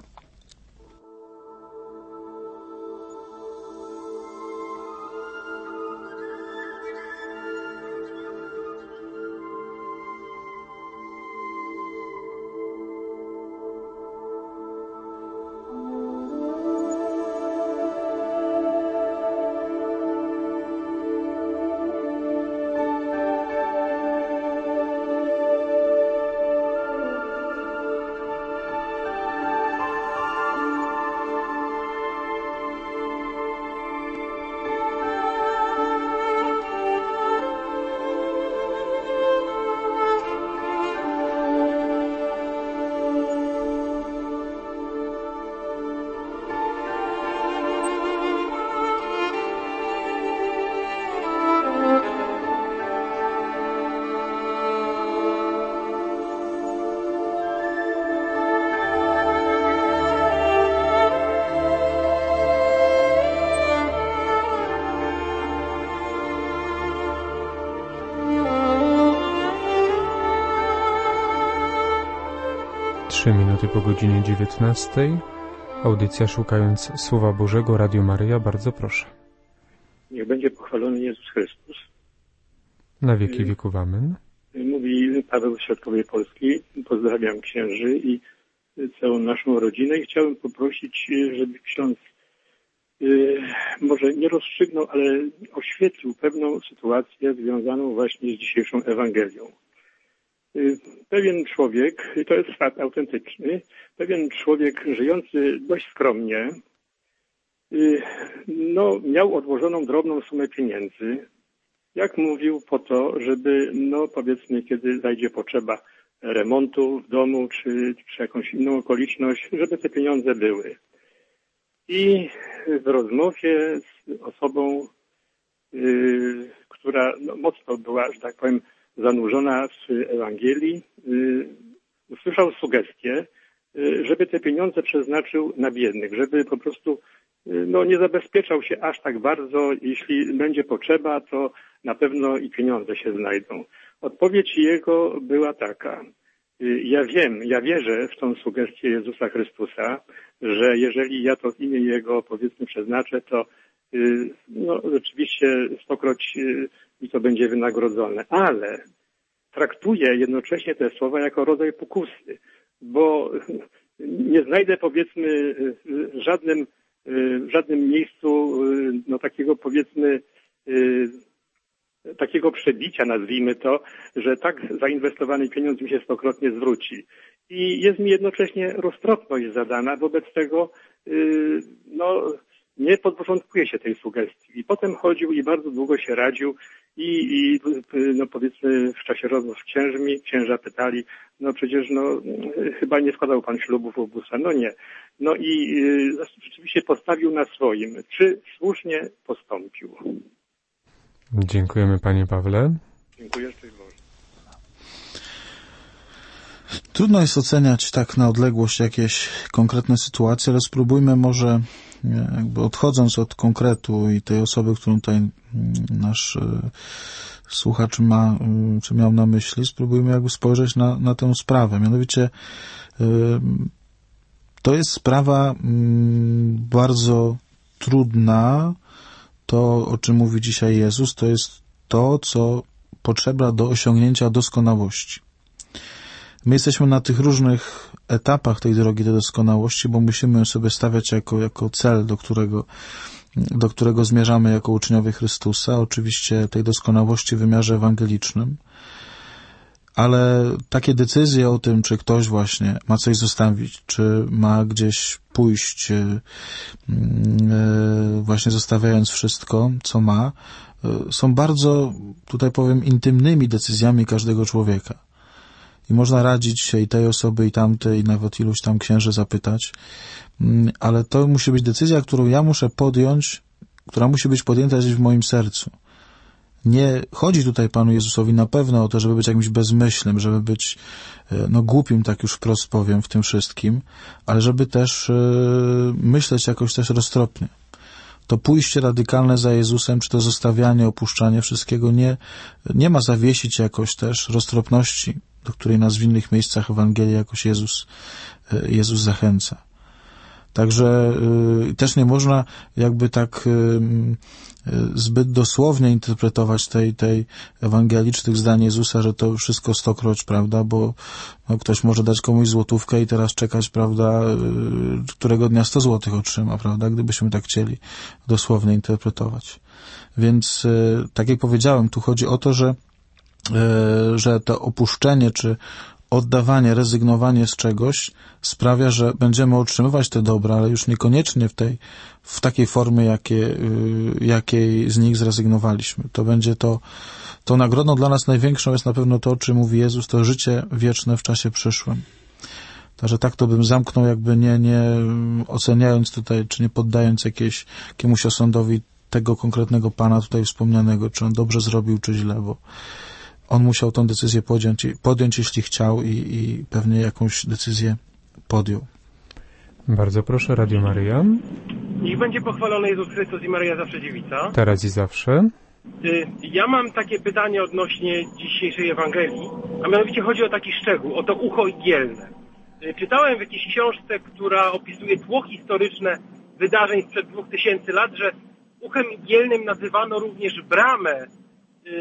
Trzy minuty po godzinie dziewiętnastej. Audycja Szukając Słowa Bożego, Radio Maryja. Bardzo proszę. Niech będzie pochwalony Jezus Chrystus. Na wieki wieków amen. Mówi Paweł z Środkowej Polski. Pozdrawiam księży i całą naszą rodzinę i chciałem poprosić, żeby ksiądz yy, może nie rozstrzygnął, ale oświetlił pewną sytuację związaną właśnie z dzisiejszą Ewangelią. Pewien człowiek, to jest fakt autentyczny, pewien człowiek żyjący dość skromnie, no, miał odłożoną drobną sumę pieniędzy, jak mówił, po to, żeby, no powiedzmy, kiedy zajdzie potrzeba remontu w domu, czy, czy jakąś inną okoliczność, żeby te pieniądze były. I w rozmowie z osobą, yy, która no, mocno była, że tak powiem, zanurzona w Ewangelii, yy, usłyszał sugestię, yy, żeby te pieniądze przeznaczył na biednych, żeby po prostu yy, no, nie zabezpieczał się aż tak bardzo, jeśli będzie potrzeba, to na pewno i pieniądze się znajdą. Odpowiedź jego była taka: yy, ja wiem, ja wierzę w tą sugestię Jezusa Chrystusa, że jeżeli ja to w imię Jego, powiedzmy, przeznaczę, to yy, no, rzeczywiście stokroć yy, i to będzie wynagrodzone, ale traktuję jednocześnie te słowa jako rodzaj pokusy, bo nie znajdę, powiedzmy, w żadnym, w żadnym miejscu no, takiego, powiedzmy, takiego przebicia, nazwijmy to, że tak zainwestowany pieniądz mi się stokrotnie zwróci. I jest mi jednocześnie roztropność zadana, wobec tego no, nie podporządkuję się tej sugestii. I potem chodził i bardzo długo się radził i, i no powiedzmy w czasie rozmów z księżmi, księża pytali, no przecież no chyba nie składał pan ślubów u Busa. No nie. No i y, rzeczywiście postawił na swoim. Czy słusznie postąpił? Dziękujemy, panie Pawle. Dziękuję, szczęść Boże. Trudno jest oceniać tak na odległość jakieś konkretne sytuacje, ale spróbujmy może, jakby odchodząc od konkretu i tej osoby, którą tutaj nasz słuchacz ma, czy miał na myśli, spróbujmy jakby spojrzeć na, na tę sprawę. Mianowicie to jest sprawa bardzo trudna. To, o czym mówi dzisiaj Jezus, to jest to, co potrzeba do osiągnięcia doskonałości. My jesteśmy na tych różnych etapach tej drogi do doskonałości, bo musimy sobie stawiać jako, jako cel, do którego, do którego zmierzamy jako uczniowie Chrystusa, oczywiście tej doskonałości w wymiarze ewangelicznym, ale takie decyzje o tym, czy ktoś właśnie ma coś zostawić, czy ma gdzieś pójść, yy, właśnie zostawiając wszystko, co ma, yy, są bardzo, tutaj powiem, intymnymi decyzjami każdego człowieka. i można radzić się i tej osoby, i tamtej, i nawet iluś tam księży zapytać, ale to musi być decyzja, którą ja muszę podjąć, która musi być podjęta gdzieś w moim sercu. Nie chodzi tutaj Panu Jezusowi na pewno o to, żeby być jakimś bezmyślnym, żeby być no głupim, tak już wprost powiem, w tym wszystkim, ale żeby też yy, myśleć jakoś też roztropnie. To pójście radykalne za Jezusem, czy to zostawianie, opuszczanie wszystkiego nie, nie ma zawiesić jakoś też roztropności, do której nas w innych miejscach Ewangelii jakoś Jezus, yy, Jezus zachęca. Także y, też nie można jakby tak y, y, zbyt dosłownie interpretować tej, tej Ewangelii, czy tych zdań Jezusa, że to wszystko stokroć, prawda, bo no, ktoś może dać komuś złotówkę i teraz czekać, prawda, y, którego dnia sto złotych otrzyma, prawda, gdybyśmy tak chcieli dosłownie interpretować. Więc y, tak jak powiedziałem, tu chodzi o to, że, y, że to opuszczenie, czy oddawanie, rezygnowanie z czegoś sprawia, że będziemy otrzymywać te dobra, ale już niekoniecznie w tej, w takiej formie, jakie, jakiej z nich zrezygnowaliśmy. To będzie to, tą nagrodą dla nas największą jest na pewno to, o czym mówi Jezus, to życie wieczne w czasie przyszłym. Także tak to bym zamknął, jakby nie, nie oceniając tutaj, czy nie poddając jakieś, jakiemuś osądowi tego konkretnego Pana tutaj wspomnianego, czy on dobrze zrobił, czy źle, bo on musiał tą decyzję podjąć, podjąć jeśli chciał i, i pewnie jakąś decyzję podjął. Bardzo proszę, Radio Maryja. Niech będzie pochwalony Jezus Chrystus i Maryja zawsze dziewica. Teraz i zawsze. Ja mam takie pytanie odnośnie dzisiejszej Ewangelii, a mianowicie chodzi o taki szczegół, o to ucho igielne. Czytałem w jakiejś książce, która opisuje tło historyczne wydarzeń sprzed dwóch tysięcy lat, że uchem igielnym nazywano również bramę yy,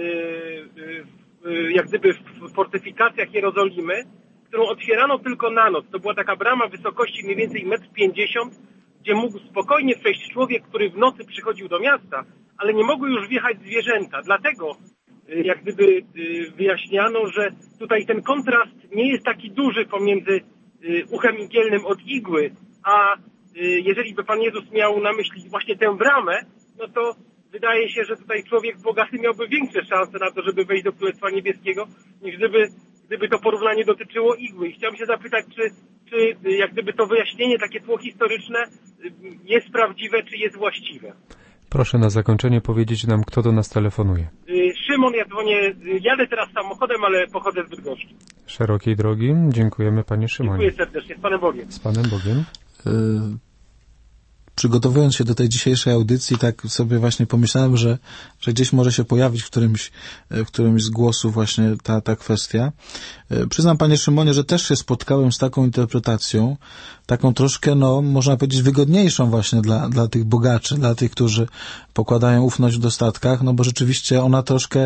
yy, jak gdyby w fortyfikacjach Jerozolimy, którą otwierano tylko na noc. To była taka brama wysokości mniej więcej metr pięćdziesiąt, gdzie mógł spokojnie przejść człowiek, który w nocy przychodził do miasta, ale nie mogły już wjechać zwierzęta. Dlatego jak gdyby wyjaśniano, że tutaj ten kontrast nie jest taki duży pomiędzy uchem igielnym od igły, a jeżeli by Pan Jezus miał na myśli właśnie tę bramę, no to wydaje się, że tutaj człowiek bogaty miałby większe szanse na to, żeby wejść do Królestwa Niebieskiego, niż gdyby, gdyby to porównanie dotyczyło igły. I chciałbym się zapytać, czy, czy jak gdyby to wyjaśnienie, takie tło historyczne jest prawdziwe, czy jest właściwe. Proszę na zakończenie powiedzieć nam, kto do nas telefonuje. Szymon, ja dzwonię, jadę teraz samochodem, ale pochodzę z Bydgoszczy. Szerokiej drogi, dziękujemy Panie Szymonie. Dziękuję serdecznie, z Panem Bogiem. Z Panem Bogiem. Y- Przygotowując się do tej dzisiejszej audycji, tak sobie właśnie pomyślałem, że, że gdzieś może się pojawić w którymś, w którymś z głosów właśnie ta, ta kwestia. Przyznam, Panie Szymonie, że też się spotkałem z taką interpretacją, taką troszkę, no, można powiedzieć, wygodniejszą właśnie dla, dla tych bogaczy, dla tych, którzy pokładają ufność w dostatkach, no bo rzeczywiście ona troszkę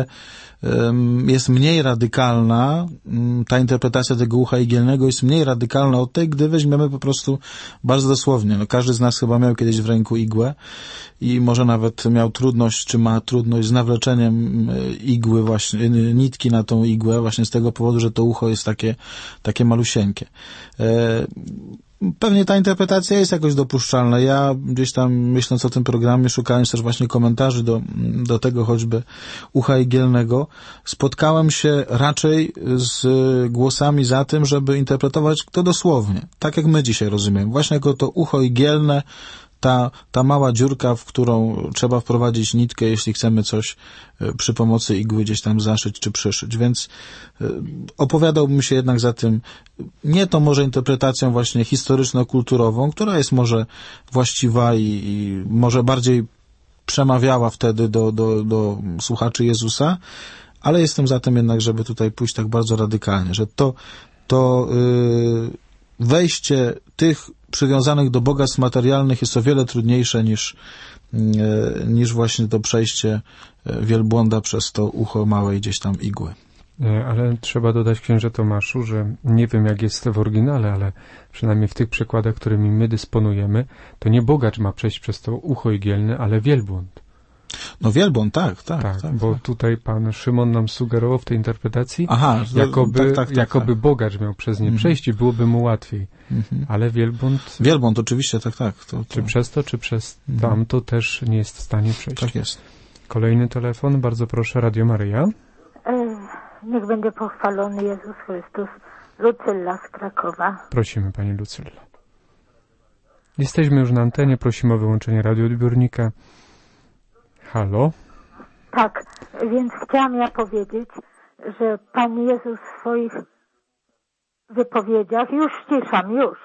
um, jest mniej radykalna, um, ta interpretacja tego ucha igielnego jest mniej radykalna od tej, gdy weźmiemy po prostu bardzo dosłownie. No, każdy z nas chyba miał kiedyś w ręku igłę i może nawet miał trudność, czy ma trudność z nawleczeniem igły właśnie, nitki na tą igłę, właśnie z tego powodu, że to ucho jest takie, takie malusieńkie. E, Pewnie ta interpretacja jest jakoś dopuszczalna. Ja gdzieś tam, myśląc o tym programie, szukając też właśnie komentarzy do, do tego choćby ucha igielnego, spotkałem się raczej z głosami za tym, żeby interpretować to dosłownie, tak jak my dzisiaj rozumiemy. Właśnie jako to ucho igielne, ta, ta mała dziurka, w którą trzeba wprowadzić nitkę, jeśli chcemy coś przy pomocy igły gdzieś tam zaszyć czy przyszyć. Więc opowiadałbym się jednak za tym, nie to może interpretacją właśnie historyczno-kulturową, która jest może właściwa i, i może bardziej przemawiała wtedy do, do, do słuchaczy Jezusa, ale jestem za tym jednak, żeby tutaj pójść tak bardzo radykalnie, że to, to yy, wejście tych przywiązanych do bogactw materialnych jest o wiele trudniejsze niż, niż właśnie to przejście wielbłąda przez to ucho małej gdzieś tam igły. Ale trzeba dodać, księże Tomaszu, że nie wiem jak jest w oryginale, ale przynajmniej w tych przykładach, którymi my dysponujemy, to nie bogacz ma przejść przez to ucho igielne, ale wielbłąd. No wielbłąd, tak, tak. Tak, tak bo tak. tutaj pan Szymon nam sugerował w tej interpretacji, Aha, jakoby, tak, tak, tak, jakoby tak. bogacz miał przez nie przejść i byłoby mu łatwiej. Mhm. Ale wielbłąd... Wielbłąd, oczywiście, tak, tak. To, to... Czy przez to, czy przez mhm. tamto też nie jest w stanie przejść. Tak jest. Kolejny telefon, bardzo proszę, Radio Maryja. Niech będzie pochwalony Jezus Chrystus. Lucylla z Krakowa. Prosimy Pani Lucyllo. Jesteśmy już na antenie, prosimy o wyłączenie radioodbiornika. Halo? Tak, więc chciałam ja powiedzieć, że Pan Jezus w swoich wypowiedziach, już ściszam, już.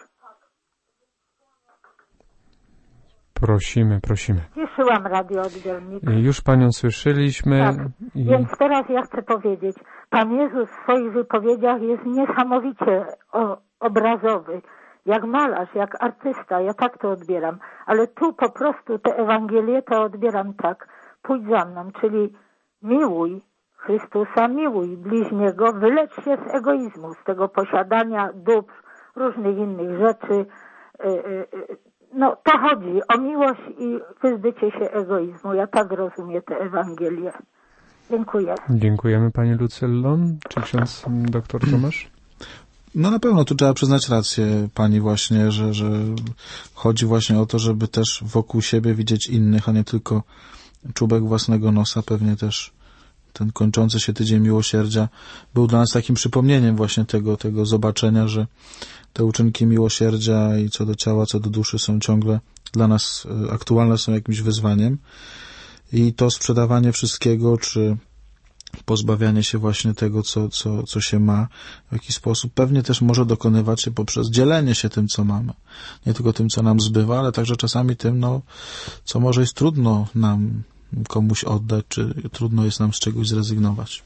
Prosimy, prosimy. Ciszyłam radioodbiornik. Już Panią słyszeliśmy. Tak, i... więc teraz ja chcę powiedzieć, Pan Jezus w swoich wypowiedziach jest niesamowicie o, obrazowy. Jak malarz, jak artysta, ja tak to odbieram. Ale tu po prostu tę Ewangelię to odbieram tak. Pójdź za mną, czyli miłuj Chrystusa, miłuj bliźniego, wylecz się z egoizmu, z tego posiadania dóbr, różnych innych rzeczy. No to chodzi o miłość i wyzbycie się egoizmu. Ja tak rozumiem tę Ewangelię. Dziękuję. Dziękujemy Pani Lucyllo. Czy ksiądz doktor Tomasz? No na pewno tu trzeba przyznać rację Pani właśnie, że, że chodzi właśnie o to, żeby też wokół siebie widzieć innych, a nie tylko czubek własnego nosa. Pewnie też ten kończący się tydzień miłosierdzia był dla nas takim przypomnieniem właśnie tego, tego zobaczenia, że te uczynki miłosierdzia i co do ciała, co do duszy są ciągle dla nas aktualne, są jakimś wyzwaniem. I to sprzedawanie wszystkiego, czy pozbawianie się właśnie tego, co, co, co się ma, w jakiś sposób pewnie też może dokonywać się poprzez dzielenie się tym, co mamy. Nie tylko tym, co nam zbywa, ale także czasami tym, no, co może jest trudno nam komuś oddać, czy trudno jest nam z czegoś zrezygnować.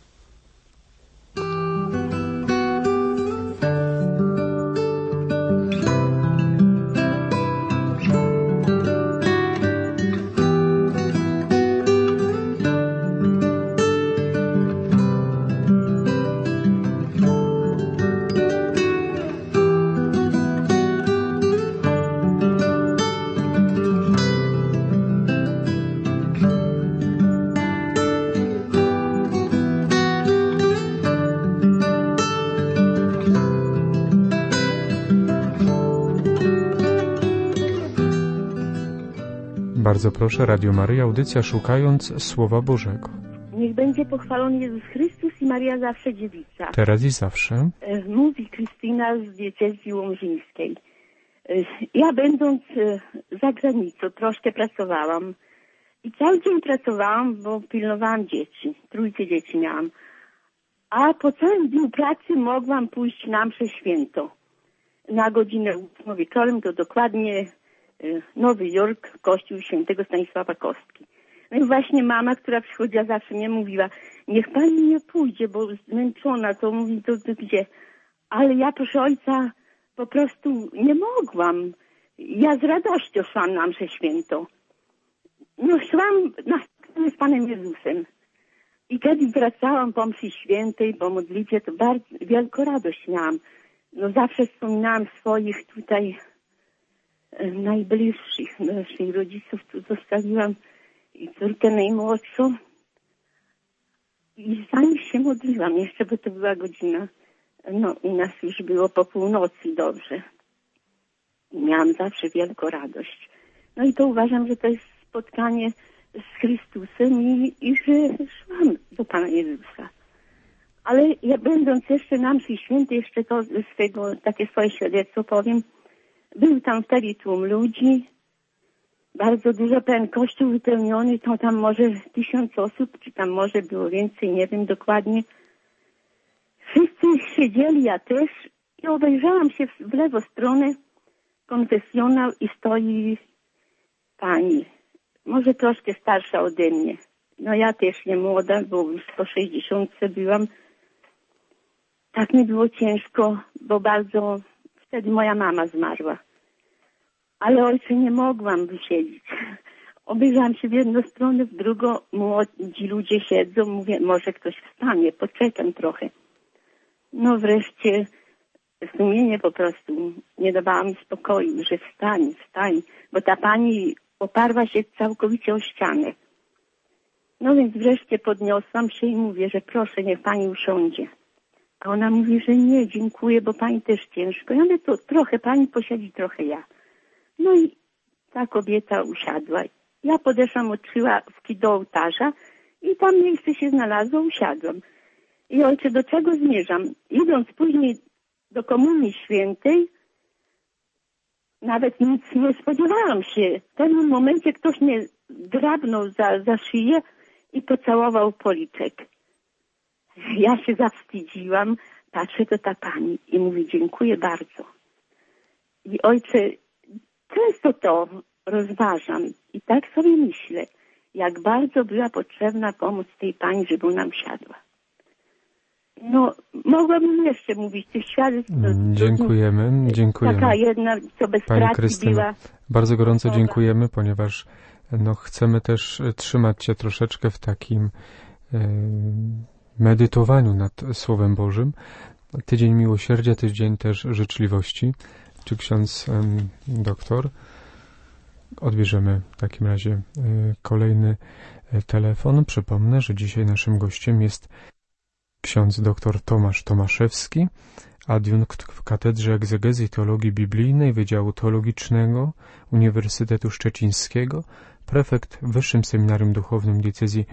Bardzo proszę, Radio Maryja, audycja Szukając Słowa Bożego. Niech będzie pochwalony Jezus Chrystus i Maria zawsze dziewica. Teraz i zawsze. Mówi Krystyna z diecezji łomżyńskiej. Ja będąc za granicą troszkę pracowałam i cały dzień pracowałam, bo pilnowałam dzieci. Trójkę dzieci miałam. A po całym dniu pracy mogłam pójść na mszę świętą. Na godzinę ósmą wieczorem, to dokładnie Nowy Jork, kościół świętego Stanisława Kostki. No i właśnie mama, która przychodziła, zawsze mnie mówiła, niech pani nie pójdzie, bo zmęczona, to mówi, to, to gdzie? Ale ja, proszę ojca, po prostu nie mogłam. Ja z radością szłam na mszę świętą. No szłam na spotkanie z Panem Jezusem. I kiedy wracałam po mszy świętej, po modlitwie, to bardzo wielką radość miałam. No zawsze wspominałam swoich tutaj najbliższych, naszych rodziców tu zostawiłam i córkę najmłodszą i za nich się modliłam jeszcze, bo to była godzina, no u nas już było po północy dobrze. I miałam zawsze wielką radość. No i to uważam, że to jest spotkanie z Chrystusem i, i że szłam do Pana Jezusa. Ale ja będąc jeszcze na mszy świętej, jeszcze to z tego takie swoje świadectwo powiem, był tam wtedy tłum ludzi, bardzo dużo, pełen kościół wypełniony, to tam może tysiąc osób, czy tam może było więcej, nie wiem dokładnie. Wszyscy siedzieli, ja też, i obejrzałam się w lewą stronę, konfesjonał i stoi pani, może troszkę starsza ode mnie. No ja też nie młoda, bo już po sześćdziesiątce byłam. Tak mi było ciężko, bo bardzo... Wtedy moja mama zmarła. Ale ojcze nie mogłam wysiedzieć. Obejrzałam się w jedną stronę, w drugą. Młodzi ludzie siedzą. Mówię, może ktoś wstanie, poczekam trochę. No wreszcie sumienie po prostu nie dawało mi spokoju, że wstań, wstań. Bo ta pani oparła się całkowicie o ścianę. No więc wreszcie podniosłam się i mówię, że proszę, niech pani usiądzie. A ona mówi, że nie, dziękuję, bo pani też ciężko. Ja mówię, to trochę pani posiedzi, trochę ja. No i ta kobieta usiadła. Ja podeszłam, odkryła wki do ołtarza i tam miejsce się znalazło, usiadłam. I ojcze, do czego zmierzam? Idąc później do Komunii Świętej nawet nic nie spodziewałam się. W pewnym momencie ktoś mnie drapnął za, za szyję i pocałował policzek. Ja się zawstydziłam, patrzę, to ta pani i mówi, dziękuję bardzo. I ojcze, często to rozważam i tak sobie myślę, jak bardzo była potrzebna pomoc tej pani, żeby nam siadła. No, mogłabym jeszcze mówić tych świadectw. Dziękujemy, dziękujemy. Taka jedna, co bez Pani pracy Krystyno, była. bardzo gorąco Dobra. dziękujemy, ponieważ no, chcemy też trzymać się troszeczkę w takim e, medytowaniu nad Słowem Bożym. Tydzień miłosierdzia, tydzień też życzliwości. Czy ksiądz e, doktor? Odbierzemy w takim razie e, kolejny e, telefon. Przypomnę, że dzisiaj naszym gościem jest ksiądz dr Tomasz Tomaszewski, adiunkt w Katedrze Egzegezy i Teologii Biblijnej Wydziału Teologicznego Uniwersytetu Szczecińskiego, prefekt w Wyższym Seminarium Duchownym Diecezji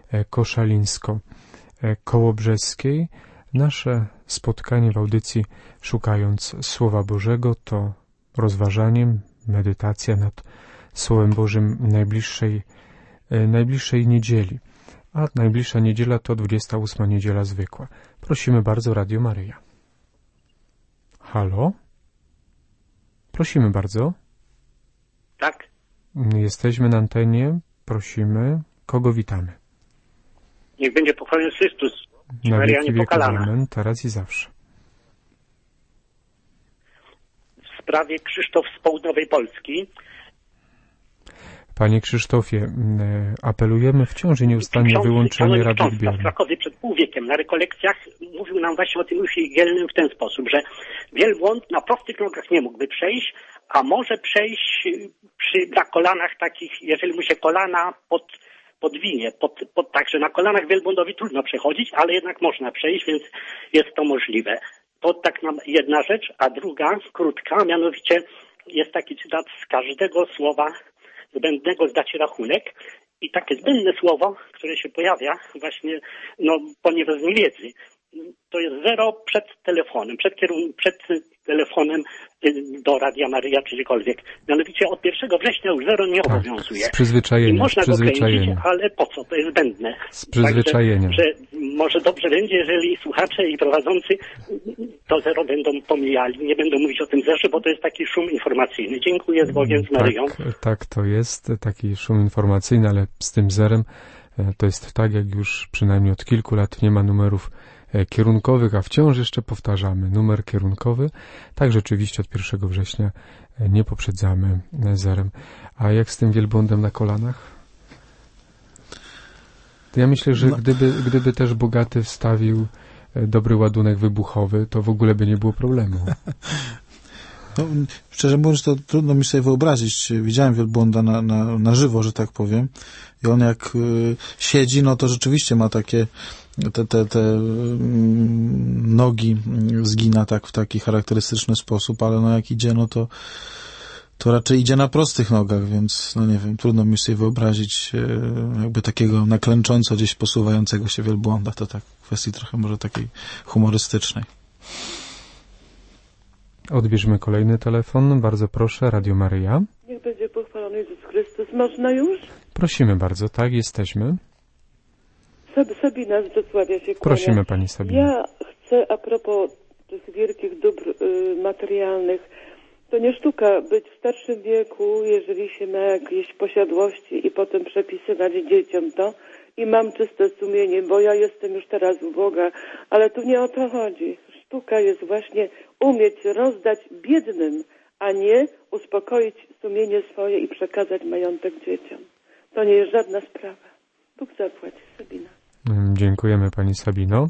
koszalińsko-kołobrzeskiej. Nasze spotkanie w audycji Szukając Słowa Bożego to rozważaniem, medytacja nad Słowem Bożym najbliższej, najbliższej niedzieli. A najbliższa niedziela to dwudziesta ósma niedziela zwykła. Prosimy bardzo, Radio Maryja. Halo? Prosimy bardzo. Tak. Jesteśmy na antenie. Prosimy. Kogo witamy? Niech będzie pochwalony Chrystus. Na Maryja wieki wieków. Amen. Teraz i zawsze. W sprawie Krzysztof z Południowej Polski. Panie Krzysztofie, apelujemy wciąż i nieustannie wyłączenie radioodbioru. W Krakowie przed pół wiekiem na rekolekcjach mówił nam właśnie o tym usie igielnym w ten sposób, że wielbłąd na prostych nogach nie mógłby przejść, a może przejść przy, na kolanach takich, jeżeli mu się kolana pod, podwinie, pod, pod, także na kolanach wielbłądowi trudno przechodzić, ale jednak można przejść, więc jest to możliwe. To tak nam jedna rzecz, a druga, krótka, mianowicie jest taki cytat: z każdego słowa zbędnego zdacie rachunek. I takie zbędne słowo, które się pojawia właśnie, no, ponieważ z niewiedzy, to jest zero przed telefonem, przed, kierun- przed telefonem do Radia Maryja czy gdziekolwiek. Mianowicie od pierwszego września już zero nie tak, obowiązuje. Z przyzwyczajenia. I można z przyzwyczajenia. go kręcić, ale po co? To jest zbędne. Z przyzwyczajenia. Także, że może dobrze będzie, jeżeli słuchacze i prowadzący to zero będą pomijali, nie będą mówić o tym zerze, bo to jest taki szum informacyjny. Dziękuję, z Bogiem, z Maryją. Tak, tak, to jest taki szum informacyjny, ale z tym zerem to jest tak, jak już przynajmniej od kilku lat nie ma numerów kierunkowych, a wciąż jeszcze powtarzamy numer kierunkowy. Tak, rzeczywiście od pierwszego września nie poprzedzamy zerem. A jak z tym wielbłądem na kolanach? To ja myślę, że no. gdyby, gdyby też bogaty wstawił dobry ładunek wybuchowy, to w ogóle by nie było problemu. No, szczerze mówiąc, to trudno mi sobie wyobrazić. Widziałem wielbłąda na, na, na żywo, że tak powiem. I on jak y, siedzi, no to rzeczywiście ma takie te, te, te y, nogi zgina tak w taki charakterystyczny sposób, ale no jak idzie, no to to raczej idzie na prostych nogach, więc no nie wiem, trudno mi sobie wyobrazić y, jakby takiego naklęcząco gdzieś posuwającego się wielbłąda. To tak w kwestii trochę może takiej humorystycznej. Odbierzmy kolejny telefon. Bardzo proszę, Radio Maryja. Niech będzie pochwalony Jezus Chrystus. Można już? Prosimy bardzo, tak, jesteśmy. Sab- Sabina z Wrocławia się kłania. Prosimy pani Sabina. Ja chcę a propos tych wielkich dóbr y, materialnych, to nie sztuka być w starszym wieku, jeżeli się ma jakieś posiadłości i potem przepisywać dzieciom to i mam czyste sumienie, bo ja jestem już teraz u Boga, ale tu nie o to chodzi. Sztuka jest właśnie umieć rozdać biednym, a nie uspokoić sumienie swoje i przekazać majątek dzieciom. To nie jest żadna sprawa. Bóg zapłaci. Sabina. Dziękujemy pani Sabino.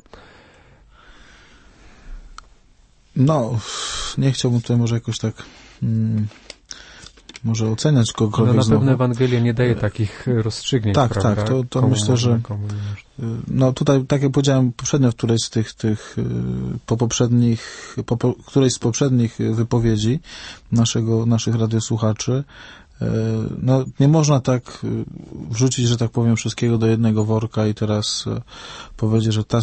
No, nie chciałbym tutaj może jakoś tak hmm, może oceniać kogokolwiek. No na znowu. pewno Ewangelia nie daje takich rozstrzygnięć, tak, prawda? Tak, to, to komu myślę, że komu no tutaj, tak jak powiedziałem poprzednio w którejś z tych, tych po poprzednich, po, po którejś z poprzednich wypowiedzi naszego, naszych radiosłuchaczy, no nie można tak wrzucić, że tak powiem, wszystkiego do jednego worka i teraz powiedzieć, że ta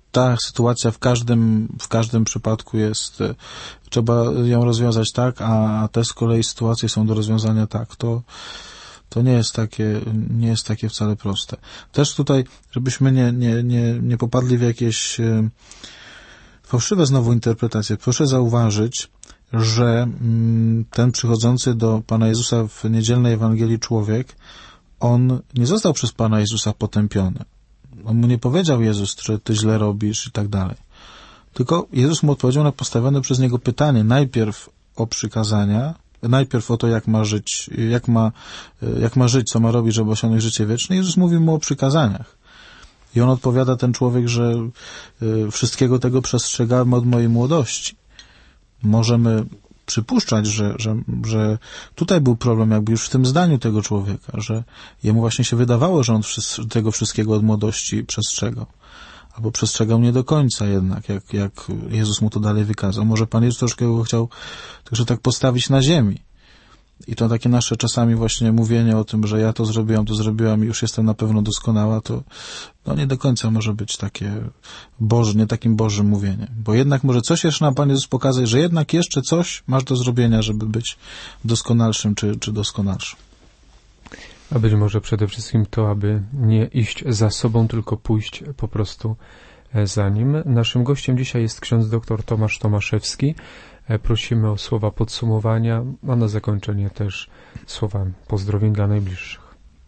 ta sytuacja w każdym, w każdym przypadku jest, trzeba ją rozwiązać tak, a te z kolei sytuacje są do rozwiązania tak. To, to nie jest takie, nie jest takie wcale proste. Też tutaj, żebyśmy nie, nie, nie, nie popadli w jakieś fałszywe znowu interpretacje, proszę zauważyć, że ten przychodzący do Pana Jezusa w niedzielnej Ewangelii człowiek, on nie został przez Pana Jezusa potępiony. On mu nie powiedział, Jezus, że ty źle robisz i tak dalej. Tylko Jezus mu odpowiedział na postawione przez niego pytanie, najpierw o przykazania, najpierw o to, jak ma żyć, jak ma, jak ma żyć, co ma robić, żeby osiągnąć życie wieczne. Jezus mówi mu o przykazaniach. I on odpowiada, ten człowiek, że wszystkiego tego przestrzegałem od mojej młodości. Możemy przypuszczać, że, że, że tutaj był problem jakby już w tym zdaniu tego człowieka, że jemu właśnie się wydawało, że on tego wszystkiego od młodości przestrzegał. Albo przestrzegał nie do końca jednak, jak, jak Jezus mu to dalej wykazał. Może Pan Jezus troszkę go chciał także tak postawić na ziemi. I to takie nasze czasami właśnie mówienie o tym, że ja to zrobiłam, to zrobiłam i już jestem na pewno doskonała, to no nie do końca może być takie Boże, nie takim Bożym mówieniem. Bo jednak może coś jeszcze nam Pan Jezus pokazać, że jednak jeszcze coś masz do zrobienia, żeby być doskonalszym czy, czy doskonalszym. A być może przede wszystkim to, aby nie iść za sobą, tylko pójść po prostu za nim. Naszym gościem dzisiaj jest ksiądz dr Tomasz Tomaszewski. Prosimy o słowa podsumowania, a na zakończenie też słowa pozdrowień dla najbliższych.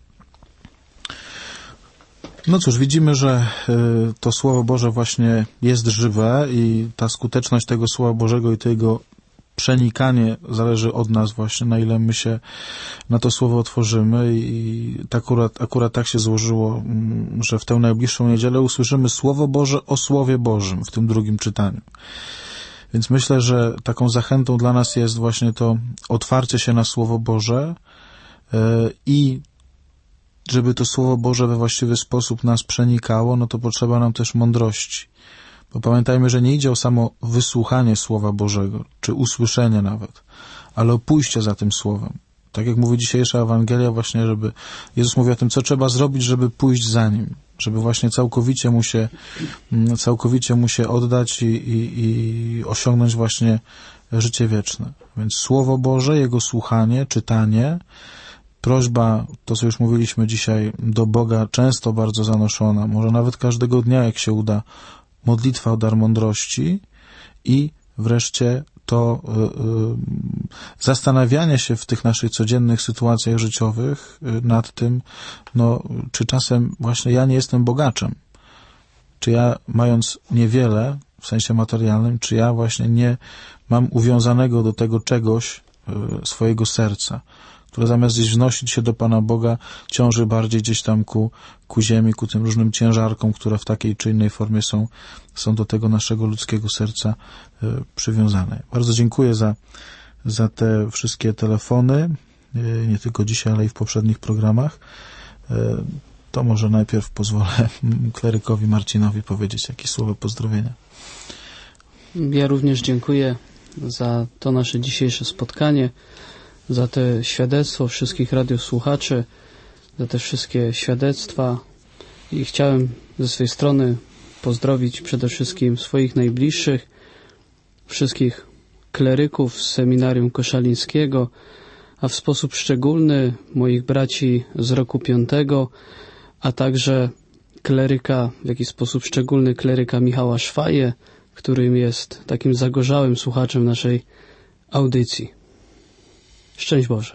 No cóż, widzimy, że to Słowo Boże właśnie jest żywe i ta skuteczność tego Słowa Bożego i tego przenikanie zależy od nas właśnie, na ile my się na to Słowo otworzymy i tak akurat, akurat tak się złożyło, że w tę najbliższą niedzielę usłyszymy Słowo Boże o Słowie Bożym w tym drugim czytaniu. Więc myślę, że taką zachętą dla nas jest właśnie to otwarcie się na Słowo Boże i żeby to Słowo Boże we właściwy sposób nas przenikało, no to potrzeba nam też mądrości. Bo pamiętajmy, że nie idzie o samo wysłuchanie Słowa Bożego, czy usłyszenie nawet, ale o pójście za tym Słowem. Tak jak mówi dzisiejsza Ewangelia właśnie, żeby Jezus mówi o tym, co trzeba zrobić, żeby pójść za Nim, żeby właśnie całkowicie mu się, całkowicie mu się oddać i, i, i osiągnąć właśnie życie wieczne. Więc Słowo Boże, Jego słuchanie, czytanie, prośba, to co już mówiliśmy dzisiaj, do Boga często bardzo zanoszona, może nawet każdego dnia, jak się uda, modlitwa o dar mądrości i wreszcie to y, y, zastanawianie się w tych naszych codziennych sytuacjach życiowych y, nad tym, no, czy czasem właśnie ja nie jestem bogaczem, czy ja mając niewiele w sensie materialnym, czy ja właśnie nie mam uwiązanego do tego czegoś y, swojego serca, które zamiast gdzieś wznosić się do Pana Boga, ciąży bardziej gdzieś tam ku, ku ziemi, ku tym różnym ciężarkom, które w takiej czy innej formie są, są do tego naszego ludzkiego serca y, przywiązane. Bardzo dziękuję za, za te wszystkie telefony, y, nie tylko dzisiaj, ale i w poprzednich programach. Y, to może najpierw pozwolę klerykowi Marcinowi powiedzieć jakieś słowa pozdrowienia. Ja również dziękuję za to nasze dzisiejsze spotkanie, za te świadectwo wszystkich radiosłuchaczy, za te wszystkie świadectwa i chciałem ze swojej strony pozdrowić przede wszystkim swoich najbliższych, wszystkich kleryków z seminarium koszalińskiego, a w sposób szczególny moich braci z roku piątego, a także kleryka, w jakiś sposób szczególny kleryka Michała Szwaje, którym jest takim zagorzałym słuchaczem naszej audycji. Szczęść Boże.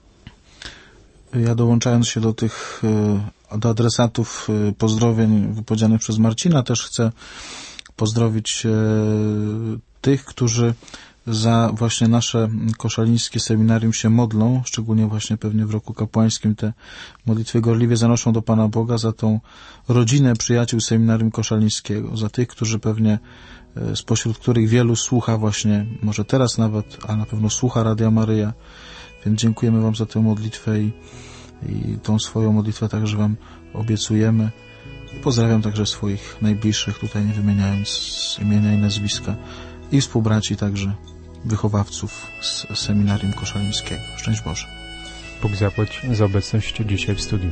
Ja dołączając się do tych do adresatów pozdrowień wypowiedzianych przez Marcina, też chcę pozdrowić tych, którzy za właśnie nasze koszalińskie seminarium się modlą, szczególnie właśnie pewnie w roku kapłańskim te modlitwy gorliwie zanoszą do Pana Boga, za tą rodzinę przyjaciół seminarium koszalińskiego, za tych, którzy pewnie spośród których wielu słucha właśnie, może teraz nawet, a na pewno słucha Radia Maryja. Więc dziękujemy Wam za tę modlitwę i, i tą swoją modlitwę także Wam obiecujemy. Pozdrawiam także swoich najbliższych, tutaj nie wymieniając imienia i nazwiska, i współbraci także wychowawców z seminarium koszalińskiego. Szczęść Boże. Bóg zapłać za obecność dzisiaj w studiu.